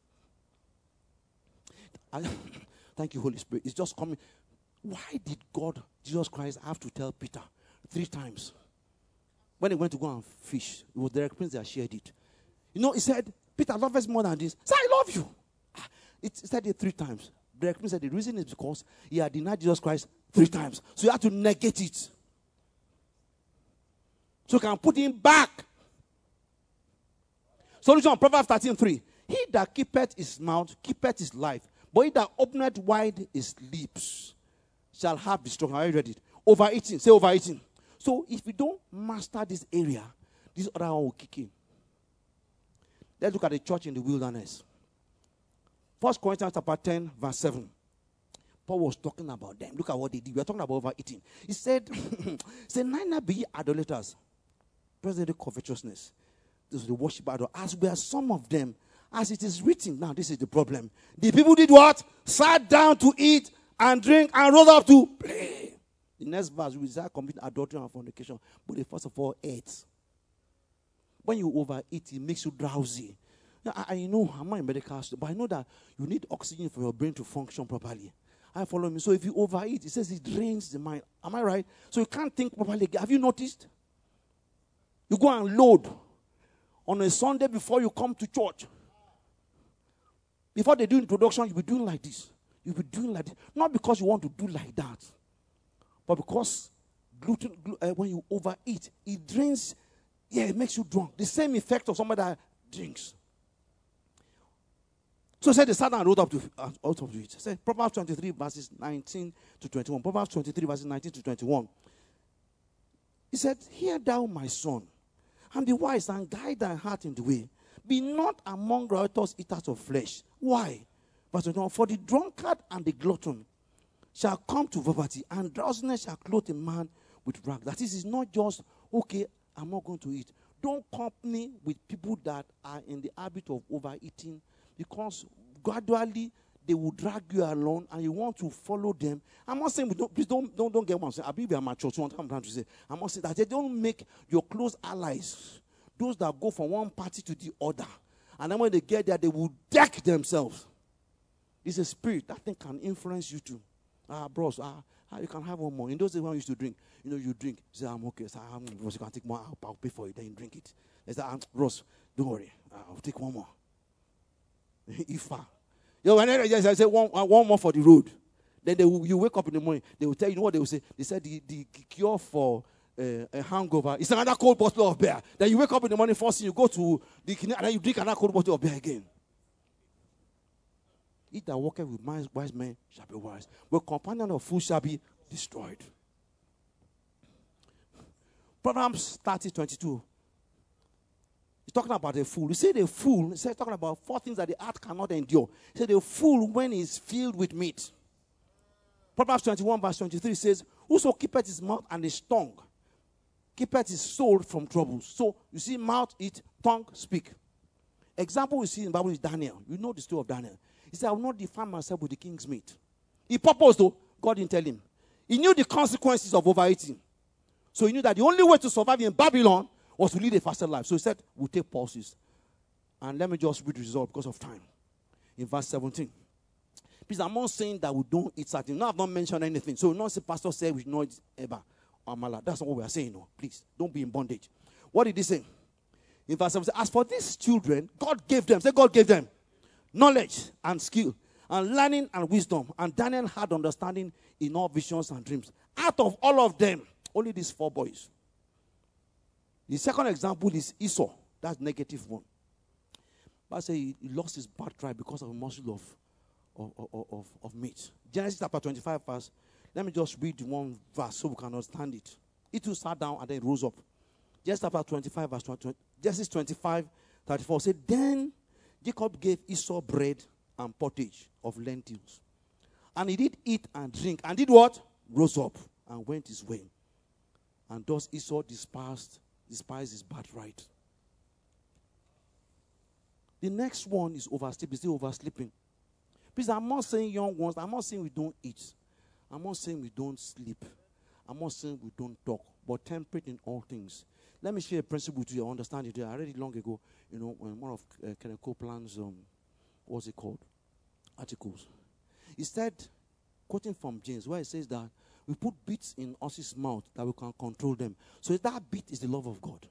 Thank you, Holy Spirit. It's just coming. Why did God, Jesus Christ, have to tell Peter 3 times? When he went to go and fish, it was the experience that shared it. You know, he said, Peter, love us more than this. He said, I love you. He said it 3 times. The experience said the reason is because he had denied Jesus Christ 3 times. So you had to negate it. So you can put him back. Solution, Proverbs 13:3. He that keepeth his mouth, keepeth his life. But he that openeth wide his lips shall have destruction. Are you ready? Overeating. Say overeating. So if we don't master this area, this other one will kick in. Let's look at the church in the wilderness. 1 Corinthians chapter 10, verse 7. Paul was talking about them. Look at what they did. We are talking about overeating. He said, neither be ye idolaters, presently covetousness. This is the worship idol. As were some of them, as it is written. Now, this is the problem. The people did what? Sat down to eat and drink and rose up to play. The next verse, we start committing adultery and fornication. But they first of all ate. When you overeat, it makes you drowsy. Now, I know, I'm not a medical student, but I know that you need oxygen for your brain to function properly. I follow me. So if you overeat, it says it drains the mind. Am I right? So you can't think properly. Have you noticed? You go and load on a Sunday before you come to church. Before they do introduction, you'll be doing like this. You'll be doing like this. Not because you want to do like that, but because gluten, when you overeat, it drains, it makes you drunk. The same effect of somebody that drinks. So he said they sat down and wrote out of it. He said Proverbs 23 verses 19 to 21. Proverbs 23 verses 19 to 21. He said, hear thou my son, and be wise and guide thy heart in the way. Be not among riotous eaters of flesh. Why? Verse 21. For the drunkard and the glutton shall come to poverty, and drowsiness shall clothe a man with rags. That is, it's not just, okay, I'm not going to eat. Don't company with people that are in the habit of overeating, because gradually they will drag you along and you want to follow them. I'm not saying, please don't get what I'm saying. I believe we are mature. So what I'm trying to say, I'm not saying that they don't make your close allies, those that go from one party to the other. And then when they get there, they will deck themselves. It's a spirit. That thing can influence you too. Bros, you can have one more. In those days when we used to drink, you drink. You say, I'm okay. So, Ross, you can take more. I'll pay for it. Then you drink it. They say, Ross, don't worry. I'll take one more. When I say one more for the road, then you wake up in the morning, they will tell you, what they will say. They said the cure for a hangover is another cold bottle of beer. Then you wake up in the morning, first thing you go to the and then you drink another cold bottle of beer again. He that walketh with wise men shall be wise, but companion of fools shall be destroyed. Proverbs 30:22. He's talking about a fool. You say the fool, he's talking about 4 things that the heart cannot endure. He said the fool when he's filled with meat. Proverbs 21 verse 23 says, whoso keepeth his mouth and his tongue, keepeth his soul from troubles. So, you see, mouth eat, tongue speak. Example we see in the Bible is Daniel. You know the story of Daniel. He said, I will not defile myself with the king's meat. He purposed though, God didn't tell him. He knew the consequences of overeating. So he knew that the only way to survive in Babylon was to lead a fasted life. So he said, we'll take pauses. And let me just read the result because of time. In verse 17. Please, I'm not saying that we don't eat certain. No, I've not mentioned anything. So not say pastor said we should not eat Eba or Mala. That's not what we are saying. No, please, don't be in bondage. What did he say? In verse 17, as for these children, God gave them. Say God gave them knowledge and skill and learning and wisdom. And Daniel had understanding in all visions and dreams. Out of all of them, only these 4 boys. The second example is Esau. That's negative one. But I say he lost his birthright because of a morsel of meat. Genesis chapter 25 verse. Let me just read one verse so we can understand it. He too sat down and then rose up. Genesis chapter 25 verse 20. Genesis 25:34 said, then Jacob gave Esau bread and pottage of lentils. And he did eat and drink. And did what? Rose up and went his way. And thus Esau despised his birthright. The next one is oversleeping. Still oversleeping. Please, I'm not saying young ones. I'm not saying we don't eat. I'm not saying we don't sleep. I'm not saying we don't talk. But temperate in all things. Let me share a principle to you. Understand it. I read it long ago. When one of Kenneth Copeland's what's it called? Articles. He said, quoting from James, where he says that we put bits in horses' mouth that we can control them. So that bit is the love of God.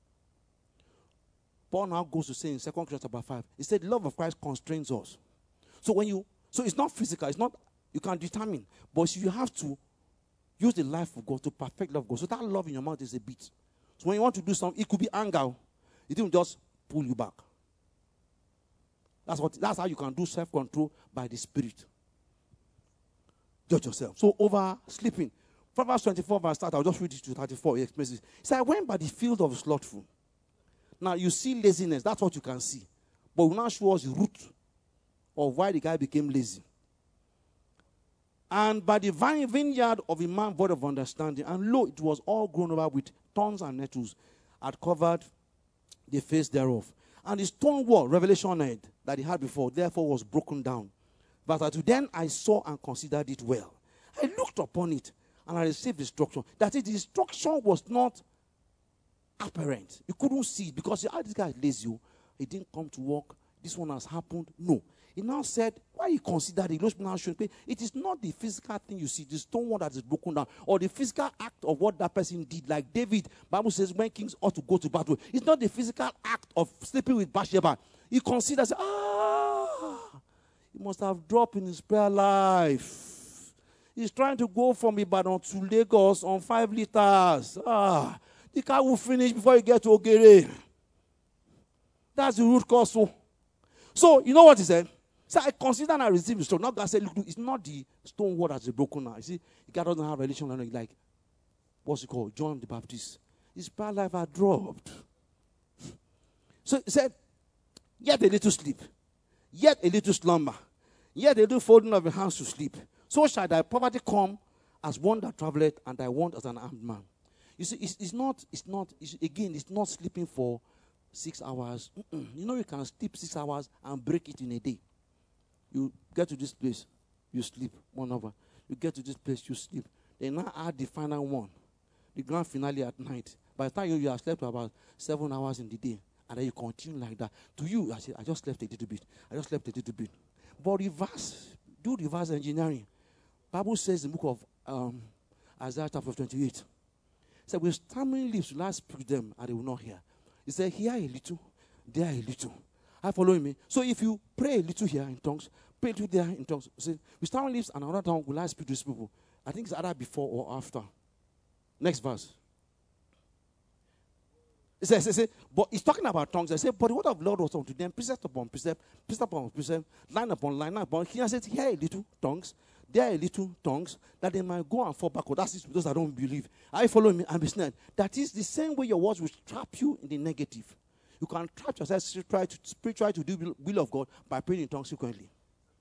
Paul now goes to say in 2 Corinthians chapter 5, he said the love of Christ constrains us. So it's not physical, it's not, you can determine, but you have to use the life of God to perfect love of God. So that love in your mouth is a bit. So when you want to do something, it could be anger. It will just pull you back. That's how you can do self-control by the Spirit. Judge yourself. So oversleeping. Proverbs 24 verse 30, I'll just read it to 34. He explains this. He said, I went by the field of slothful. Now you see laziness. That's what you can see. But we'll now show us the root of why the guy became lazy. And by the vineyard of a man void of understanding, and lo, it was all grown over with thorns and nettles, had covered the face thereof. And the stone wall, Revelation 8, that he had before, therefore was broken down. Verse 2, then I saw and considered it well. I looked upon it, and I received instruction. That is, the instruction was not apparent. You couldn't see it because this guy is lazy. He didn't come to work. This one has happened. No. He now said, why you consider it? It is not the physical thing you see, the stone wall that is broken down, or the physical act of what that person did. Like David, Bible says, when kings ought to go to battle. It's not the physical act of sleeping with Bathsheba. He considers, he must have dropped in his prayer life. He's trying to go from Ibadan to Lagos on 5 liters. The car will finish before you get to Ogere. That's the root cause. So, you know what he said? So I consider and I receive instruction. Not God said, look, it's not the stone wall that's broken now. You see, God doesn't have a relation like, what's it called? John the Baptist. His prayer life had dropped. So he said, yet a little sleep, yet a little slumber, yet a little folding of your hands to sleep. So shall thy poverty come as one that travelleth, and thy want as an armed man. You see, it's not sleeping for 6 hours. You know, you can sleep 6 hours and break it in a day. You get to this place, you sleep 1 hour. You get to this place, you sleep. They now add the final one, the grand finale at night. By the time you have slept about 7 hours in the day, and then you continue like that. To you, I say, I just slept a little bit. I just slept a little bit. But do reverse engineering. Bible says in the book of Isaiah chapter 28, it said, with stammering lips will I speak to them, and they will not hear. He said, here a little, there a little. Are you following me? So if you pray a little here in tongues, pray a little there in tongues. Say, with stammering lips and another tongue will I speak to these people. I think it's either before or after. Next verse. It says, but he's talking about tongues. I say, but the word of the Lord was unto them, precept upon precept, precept upon precept, line upon line upon. He said, here a little tongues, there a little tongues, that they might go and fall backward. That's it, those that don't believe. Are you following me? And be snared. That is the same way your words will trap you in the negative. You can trap yourself, try to do the will of God by praying in tongues frequently.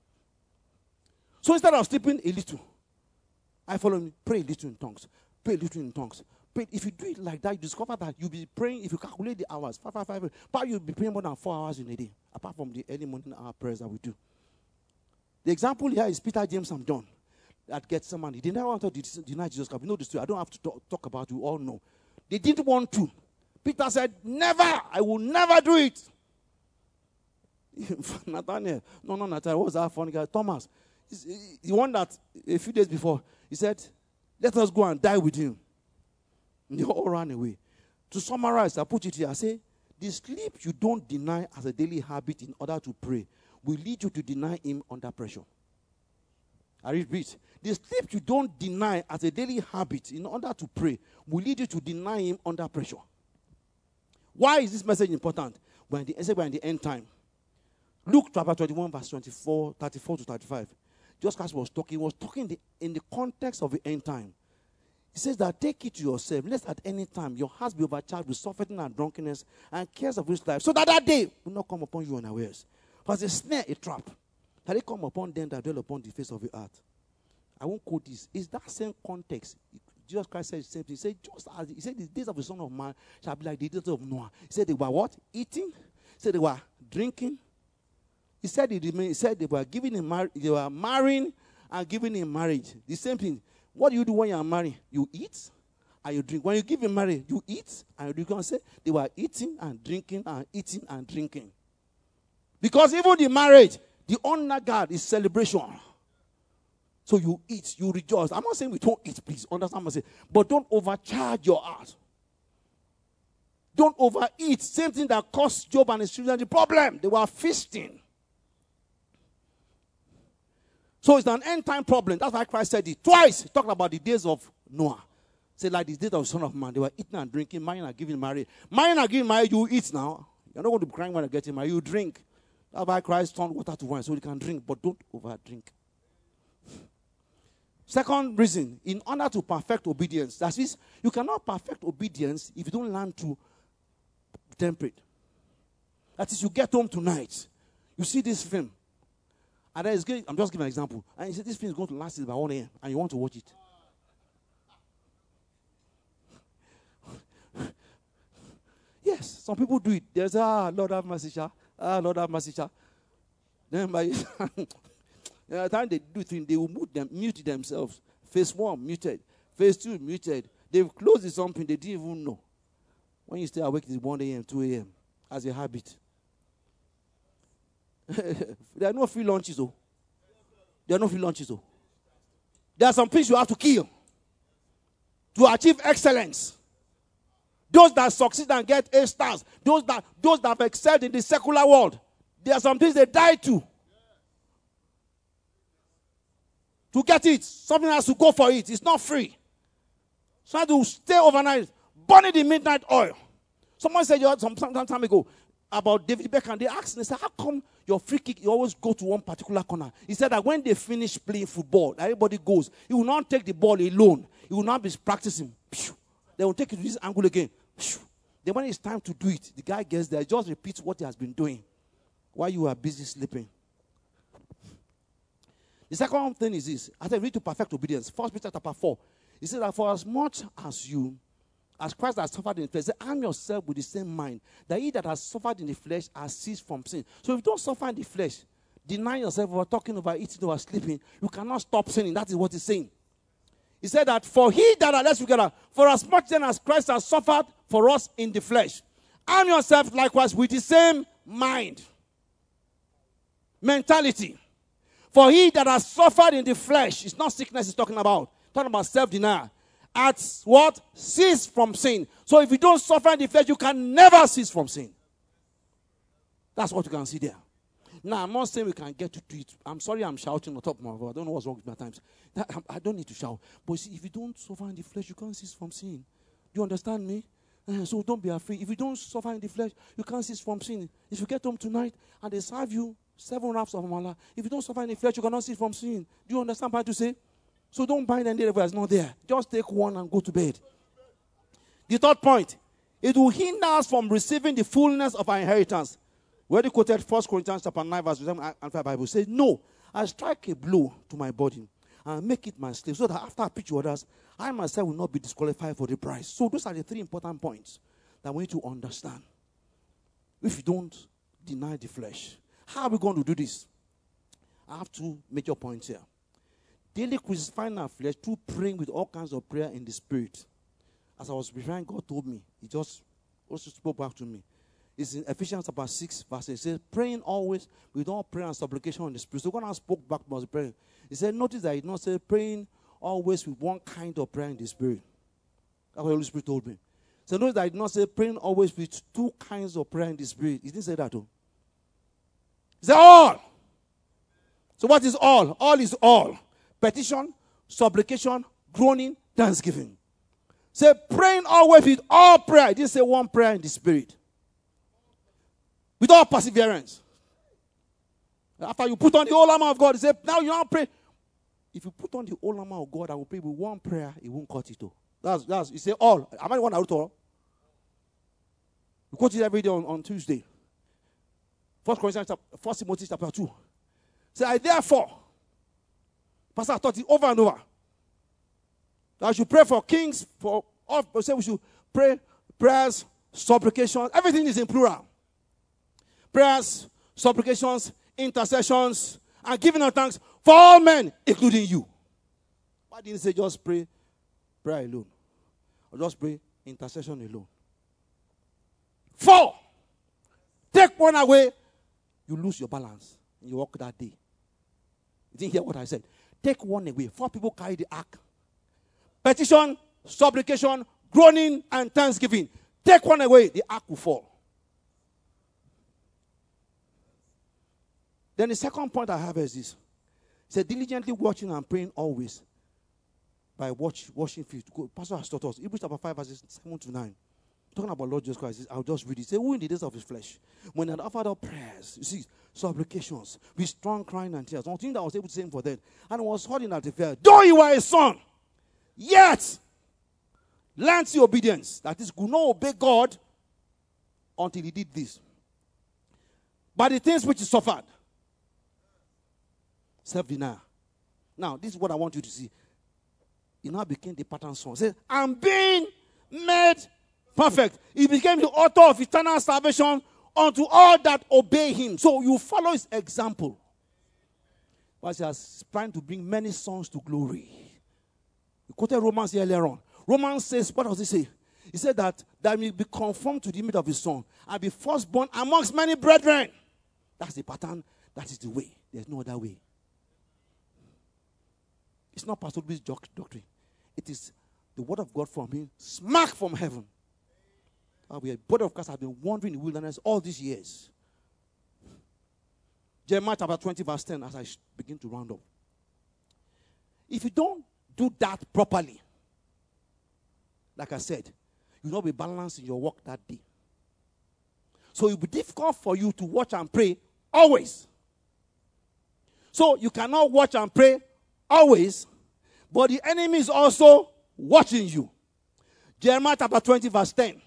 So instead of sleeping a little, I follow me, pray a little in tongues. Pray a little in tongues. Pray. If you do it like that, you discover that you'll be praying, if you calculate the hours, 5, but you'll be praying more than 4 hours in a day, apart from the early morning hour prayers that we do. The example here is Peter, James, and John that Gethsemane. They never wanted to deny Jesus Christ. You know the story. I don't have to talk about it. You all know. They didn't want to. Peter said, never. I will never do it. Nathaniel. No, Nathaniel. What was that funny guy? Thomas. The one that a few days before, he said, let us go and die with him. And they all ran away. To summarize, I put it here. I say, the sleep you don't deny as a daily habit in order to pray will lead you to deny him under pressure. I repeat. The sleep you don't deny as a daily habit in order to pray will lead you to deny him under pressure. Why is this message important? We're in the end time. Luke chapter 21, verse 34 to 35. Jesus Christ was talking in the context of the end time. He says that take it to yourself, lest at any time your hearts be overcharged with suffering and drunkenness and cares of this life, so that day will not come upon you unawares. For as a snare, a trap, that it come upon them that dwell upon the face of the earth. I won't quote this. It's that same context. Jesus Christ said the same thing. He said, just as he said, the days of the Son of Man shall be like the days of Noah. He said they were what? Eating. He said they were drinking. He said they were they were marrying and giving in marriage. The same thing. What do you do when you are married? You eat and you drink. When you give in marriage, you eat and you drink. You can say they were eating and drinking and eating and drinking. Because even the marriage, the honor God is celebration. So you eat, you rejoice. I'm not saying we don't eat, please. Understand what I'm saying? But don't overcharge your heart. Don't overeat. Same thing that caused Job and his children the problem. They were feasting. So it's an end time problem. That's why Christ said it twice. He talked about the days of Noah. Say like the days of the Son of Man. They were eating and drinking, marrying and giving marriage. Marrying and giving marriage, you eat now. You're not going to be crying when you get married. You drink. That's why Christ turned water to wine so you can drink, but don't over drink. Second reason, in order to perfect obedience, that is, you cannot perfect obedience if you don't learn to temper it. That is, you get home tonight, you see this film, And then it's good. I'm just giving an example. And you say, this film is going to last by 1 a.m. and you want to watch it. Yes, some people do it. There's, Lord have mercy, child. Lord have mercy, child. Then by the time they do things, they will mute themselves. Phase 1, muted. Phase 2, muted. They've closed something they didn't even know. When you stay awake, it's 1 a.m., 2 a.m. as a habit. There are no free lunches, though. There are no free lunches, though. There are some things you have to kill to achieve excellence. Those that succeed and get A stars, those that have excelled in the secular world, there are some things they die to. To get it, something has to go for it. It's not free. So I have to stay overnight, burning the midnight oil. Someone said some time ago about David Beckham. They asked him, they said, how come your free kick, you always go to one particular corner? He said that when they finish playing football, everybody goes. He will not take the ball alone. He will not be practicing. They will take it to this angle again. Then when it's time to do it, the guy gets there, just repeats what he has been doing while you are busy sleeping. The second thing is this. I said, read to perfect obedience. 1 Peter chapter 4. He said that for as much as Christ has suffered in the flesh, arm yourself with the same mind, that he that has suffered in the flesh has ceased from sin. So if you don't suffer in the flesh, deny yourself over talking, over eating, over sleeping, you cannot stop sinning. That is what he's saying. He said that for he that, let's together, for as much then as Christ has suffered for us in the flesh, arm yourself likewise with the same mind, mentality. For he that has suffered in the flesh, it's not sickness he's talking about self-denial. At what? Cease from sin. So if you don't suffer in the flesh, you can never cease from sin. That's what you can see there. Now, I'm not saying we can get to it. I'm sorry I'm shouting on top of my voice. I don't know what's wrong with my times. I don't need to shout. But see, if you don't suffer in the flesh, you can't cease from sin. Do you understand me? So don't be afraid. If you don't suffer in the flesh, you can't cease from sin. If you get home tonight and they serve you 7 wraps of manna, if you don't suffer in the flesh, you cannot cease from sin. Do you understand what I to say? So don't bind any devil that's not there. Just take one and go to bed. The third point, it will hinder us from receiving the fullness of our inheritance. We already quoted 1 Corinthians chapter 9 verse 7 and 5 Bible. It says, no, I strike a blow to my body and make it my slave, so that after I preach to others, I myself will not be disqualified for the prize. So those are the 3 important points that we need to understand. If you don't deny the flesh, how are we going to do this? I have 2 major points here. Daily crucifying our flesh through praying with all kinds of prayer in the spirit. As I was preparing, God told me. He just also spoke back to me. It's in Ephesians chapter 6, verse 8. It says, praying always with all prayer and supplication in the spirit. So when I spoke back to my prayer, he said, notice that he did not say praying always with one kind of prayer in the spirit. That's what the Holy Spirit told me. So notice that he did not say praying always with 2 kinds of prayer in the spirit. He didn't say that too. He said all. So what is all? All is all. Petition, supplication, groaning, thanksgiving. Say praying always with all prayer. He didn't say one prayer in the spirit. With all perseverance. After you put on the whole armor of God, he said, now you don't pray. If you put on the whole armor of God, I will pray with one prayer, it won't cut it. That's you say all. Am I the one that wrote all? We quote it every day on Tuesday. 1 Timothy chapter 2. Say, I therefore, Pastor, I taught it over and over, that I should pray for kings, for all. Say we should pray, prayers, supplications. Everything is in plural. Prayers, supplications, intercessions, and giving of thanks for all men, including you. Why didn't he say just pray prayer alone? Or just pray intercession alone? 4. Take one away, you lose your balance. And you walk that day. You didn't hear what I said. Take one away. 4 people carry the ark. Petition, supplication, groaning, and thanksgiving. Take one away, the ark will fall. Then the second point I have is this. It said, diligently watching and praying always by washing feet. Pastor has taught us. Hebrews chapter 5, verses 7 to 9. Talking about Lord Jesus Christ. I'll just read it. It says, who in the days of his flesh, when he had offered up prayers, you see, supplications, with strong crying and tears, nothing that was able to save him for that, and was holding at the fair, though he were a son, yet learned the obedience. That is, could not obey God until he did this. By the things which he suffered. Self-denial. Now, this is what I want you to see. He now became the pattern son. He said, I'm being made perfect. He became the author of eternal salvation unto all that obey him. So you follow his example. But he has planned to bring many sons to glory. We quoted Romans earlier on. Romans says, what does he say? He said that may be conformed to the image of his son and be firstborn amongst many brethren. That's the pattern. That is the way. There's no other way. It's not Pastor Louis' doctrine. It is the word of God from him, smack from heaven. The body of Christ has been wandering in the wilderness all these years. Jeremiah chapter 20 verse 10, as I begin to round up. If you don't do that properly, like I said, you'll not be balanced in your work that day. So it will be difficult for you to watch and pray always. So you cannot watch and pray always, but the enemy is also watching you. Jeremiah chapter 20 verse 10.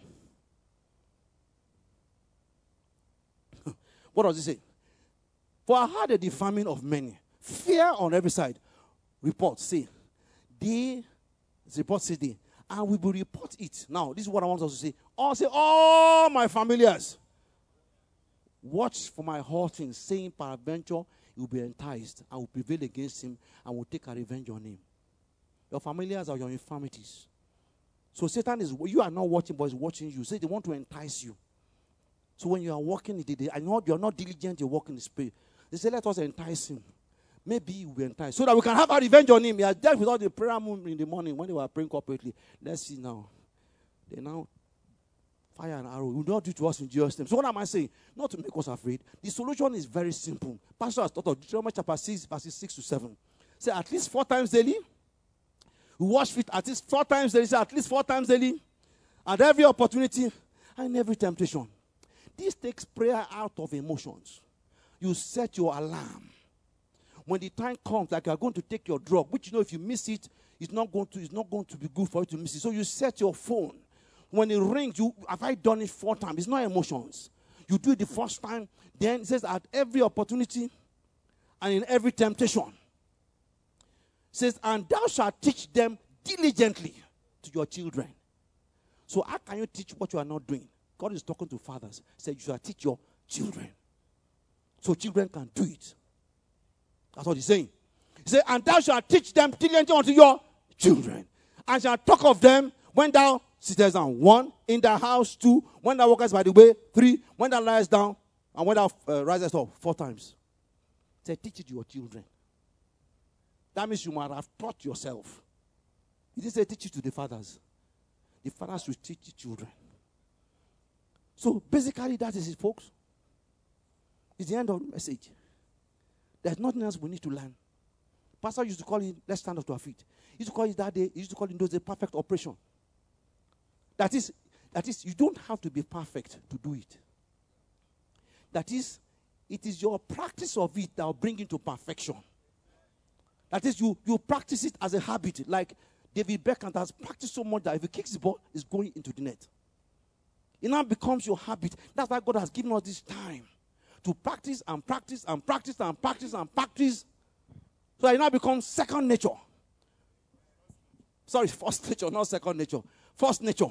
What does it say? For I heard the famine of many, fear on every side. Report say, and we will report it. Now, this is what I want us to say. All my familiars, watch for my halting, saying, peradventure, he will be enticed, and will prevail against him, and will take a revenge on him. Your familiars are your infirmities. So Satan is, you are not watching, but he's watching you. Say they want to entice you. So when you are walking, you're not diligent, you're walking in the spirit. They say, let us entice him. Maybe we entice. So that we can have a revenge on him. He has dealt with all the prayer moon in the morning when they were praying corporately. Let's see now. They now fire an arrow. You will not do to us in Jesus' name. So what am I saying? Not to make us afraid. The solution is very simple. Pastor has taught us Deuteronomy chapter 6, verses 6 to 7. Say at least 4 times daily. We wash feet at least 4 times daily. Say at least 4 times daily. At every opportunity and in every temptation. This takes prayer out of emotions. You set your alarm. When the time comes, like you are going to take your drug, which you know if you miss it, it's not going to be good for you to miss it. So you set your phone. When it rings, have I done it 4 times? It's not emotions. You do it the first time. Then it says at every opportunity and in every temptation. It says, and thou shalt teach them diligently to your children. So how can you teach what you are not doing? God is talking to fathers. He said, you shall teach your children. So children can do it. That's what he's saying. He said, and thou shalt teach them diligently unto your children. And shalt talk of them when thou sittest down. 1, in the house. 2, when thou walkest by the way. 3, when thou liest down. And when thou risest up. 4 times. He said, teach it to your children. That means you might have taught yourself. He didn't say teach it to the fathers. The fathers should teach the children. So basically that is it, folks. It's the end of the message. There's nothing else we need to learn. Pastor used to call it, let's stand up to our feet. He used to call it that day, he used to call it those days perfect operation. That is, you don't have to be perfect to do it. That is, it is your practice of it that will bring you to perfection. That is, you practice it as a habit. Like David Beckham has practiced so much that if he kicks the ball, it's going into the net. It now becomes your habit. That's why God has given us this time to practice and practice and practice and practice and practice. So it now becomes second nature. Sorry, first nature, not second nature. First nature.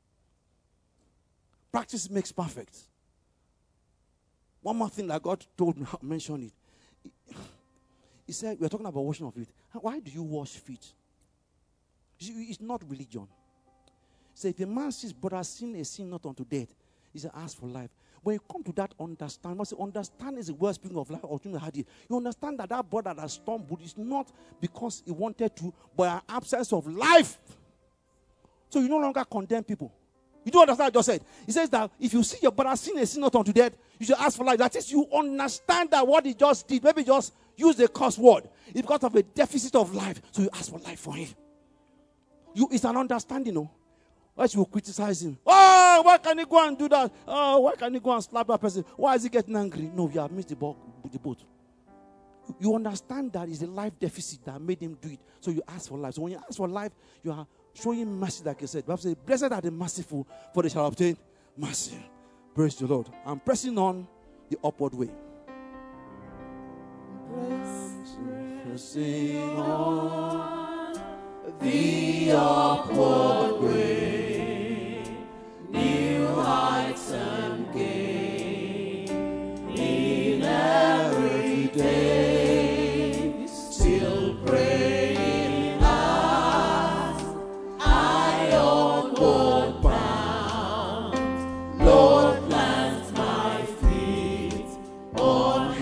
Practice makes perfect. One more thing that God told me, mention it. He said, we're talking about washing of feet. Why do you wash feet? It's not religion. He said, if a man sees brother sin a sin not unto death, he said, ask for life. When you come to that understand, must say, understand is the wellspring of life. You understand that that brother that stumbled is not because he wanted to, but an absence of life. So you no longer condemn people. You don't understand what I just said. He says that if you see your brother sin a sin not unto death, you should ask for life. That is, you understand that what he just did, maybe just use the curse word. It's because of a deficit of life. So you ask for life for him. It's an understanding, no? Why should you criticize him? Oh, why can he go and do that? Oh, why can he go and slap that person? Why is he getting angry? No, you have missed the boat. You understand that it's a life deficit that made him do it. So you ask for life. So when you ask for life, you are showing mercy, like I said. The Bible says, blessed are the merciful, for they shall obtain mercy. Praise the Lord. I'm pressing on the upward way. Praise sing on the upward way, new heights and gain in every day, still praying as I onward bound. Lord, plant my feet on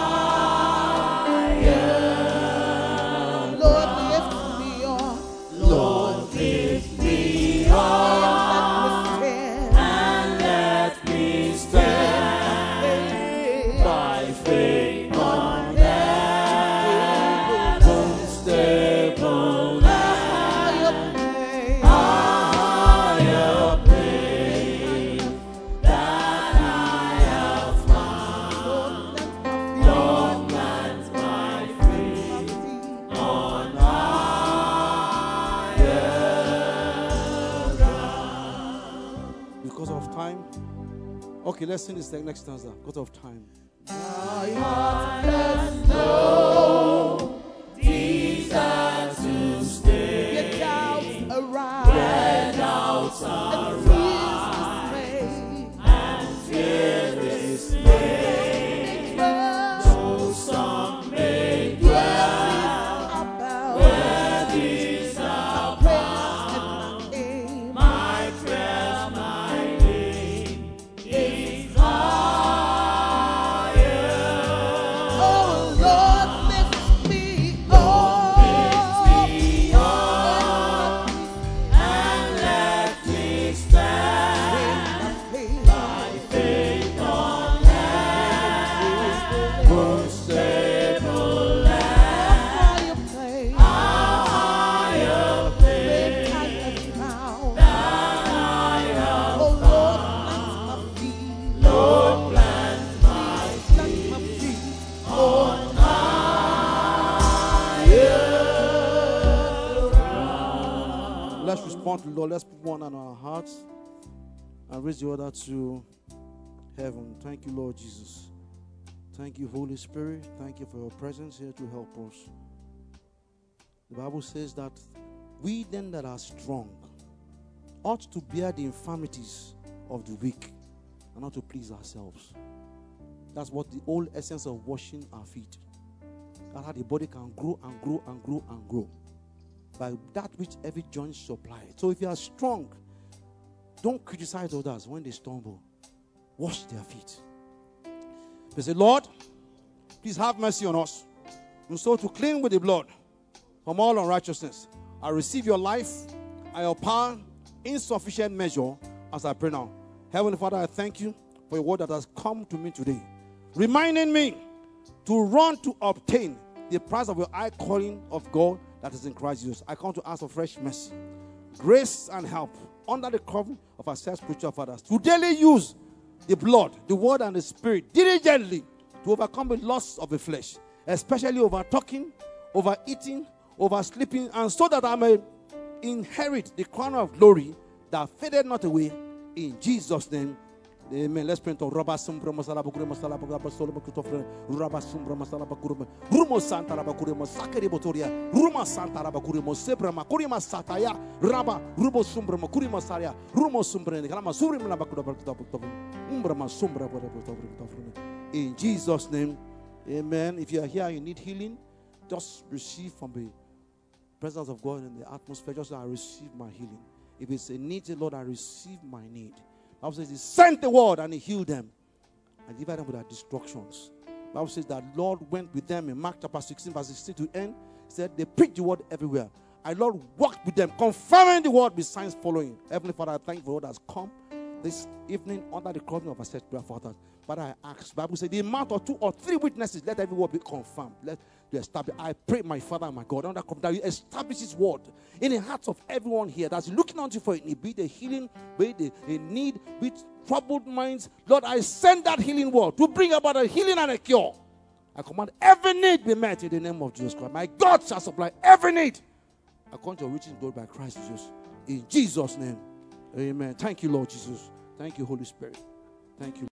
higher. Lord, lift me up. Lord, lift me up and let me stand by faith on that unstable land, higher place that I have found. Lord, plant my feet on higher ground. Because of time. Okay, let's sing this next stanza. Because of time. My heart has no desire to stay. Where doubts arise, and fear dismay, though some may dwell where these are bound, my prayer, my aim is higher. Oh Lord, lift me up and let me stand by faith on that unstable land, higher place that I have found. Lord, plant my feet on higher ground. Let's respond to the Lord. Let's put one on our hearts and raise the other to heaven. Thank you, Lord Jesus. Thank you, Holy Spirit. Thank you for your presence here to help us. The Bible says that we then that are strong ought to bear the infirmities of the weak and not to please ourselves. That's what the whole essence of washing our feet. That's how the body can grow and grow and grow and grow. By that which every joint supplies. So if you are strong, don't criticize others when they stumble. Wash their feet. They say, Lord, please have mercy on us. And so to clean with the blood from all unrighteousness, I receive your life and your power in sufficient measure as I pray now. Heavenly Father, I thank you for your word that has come to me today, reminding me to run to obtain the prize of your high calling of God that is in Christ Jesus. I come to ask for fresh mercy, grace, and help under the covering of our spiritual fathers to daily use the blood, the word, and the spirit diligently to overcome the lusts of the flesh, especially over talking, over eating, over sleeping, and so that I may inherit the crown of glory that faded not away. In Jesus' name, amen. Let's pray to Rabba Sumbra Masala Bukure Masala Bukura Solo Bukutofre, Rabba Sumbra Masala Bakuruma, Rumo Santa Rabakurimo, Sakari Botoria, Ruma Santa Rabakurimo, Sebra Makurima Sataya, Rabba, Rubo Sumbra Makurima Saria, Rumo Sumbra, Rama Surim Labakura Umbrama Sumbra. In Jesus' name, amen. If you are here, you need healing, just receive from the presence of God in the atmosphere. Just say, I receive my healing. If it's a need, say, Lord, I receive my need. The Bible says he sent the word and he healed them and delivered them with their destructions. The Bible says that Lord went with them in Mark chapter 16, verse 16 to end. He said they preached the word everywhere. And Lord walked with them, confirming the word with signs following. Heavenly Father, I thank you for what has come this evening under the covering of our set prayer fathers. But I ask, the Bible says, the amount of 2 or 3 witnesses, let every word be confirmed. Let you establish. I pray, my Father and my God, under that you establish His word in the hearts of everyone here that's looking unto you for it. Be the healing, be the need, be troubled minds. Lord, I send that healing word to bring about a healing and a cure. I command every need be met in the name of Jesus Christ. My God shall supply every need according to your riches and glory by Christ Jesus. In Jesus' name, amen. Thank you, Lord Jesus. Thank you, Holy Spirit. Thank you.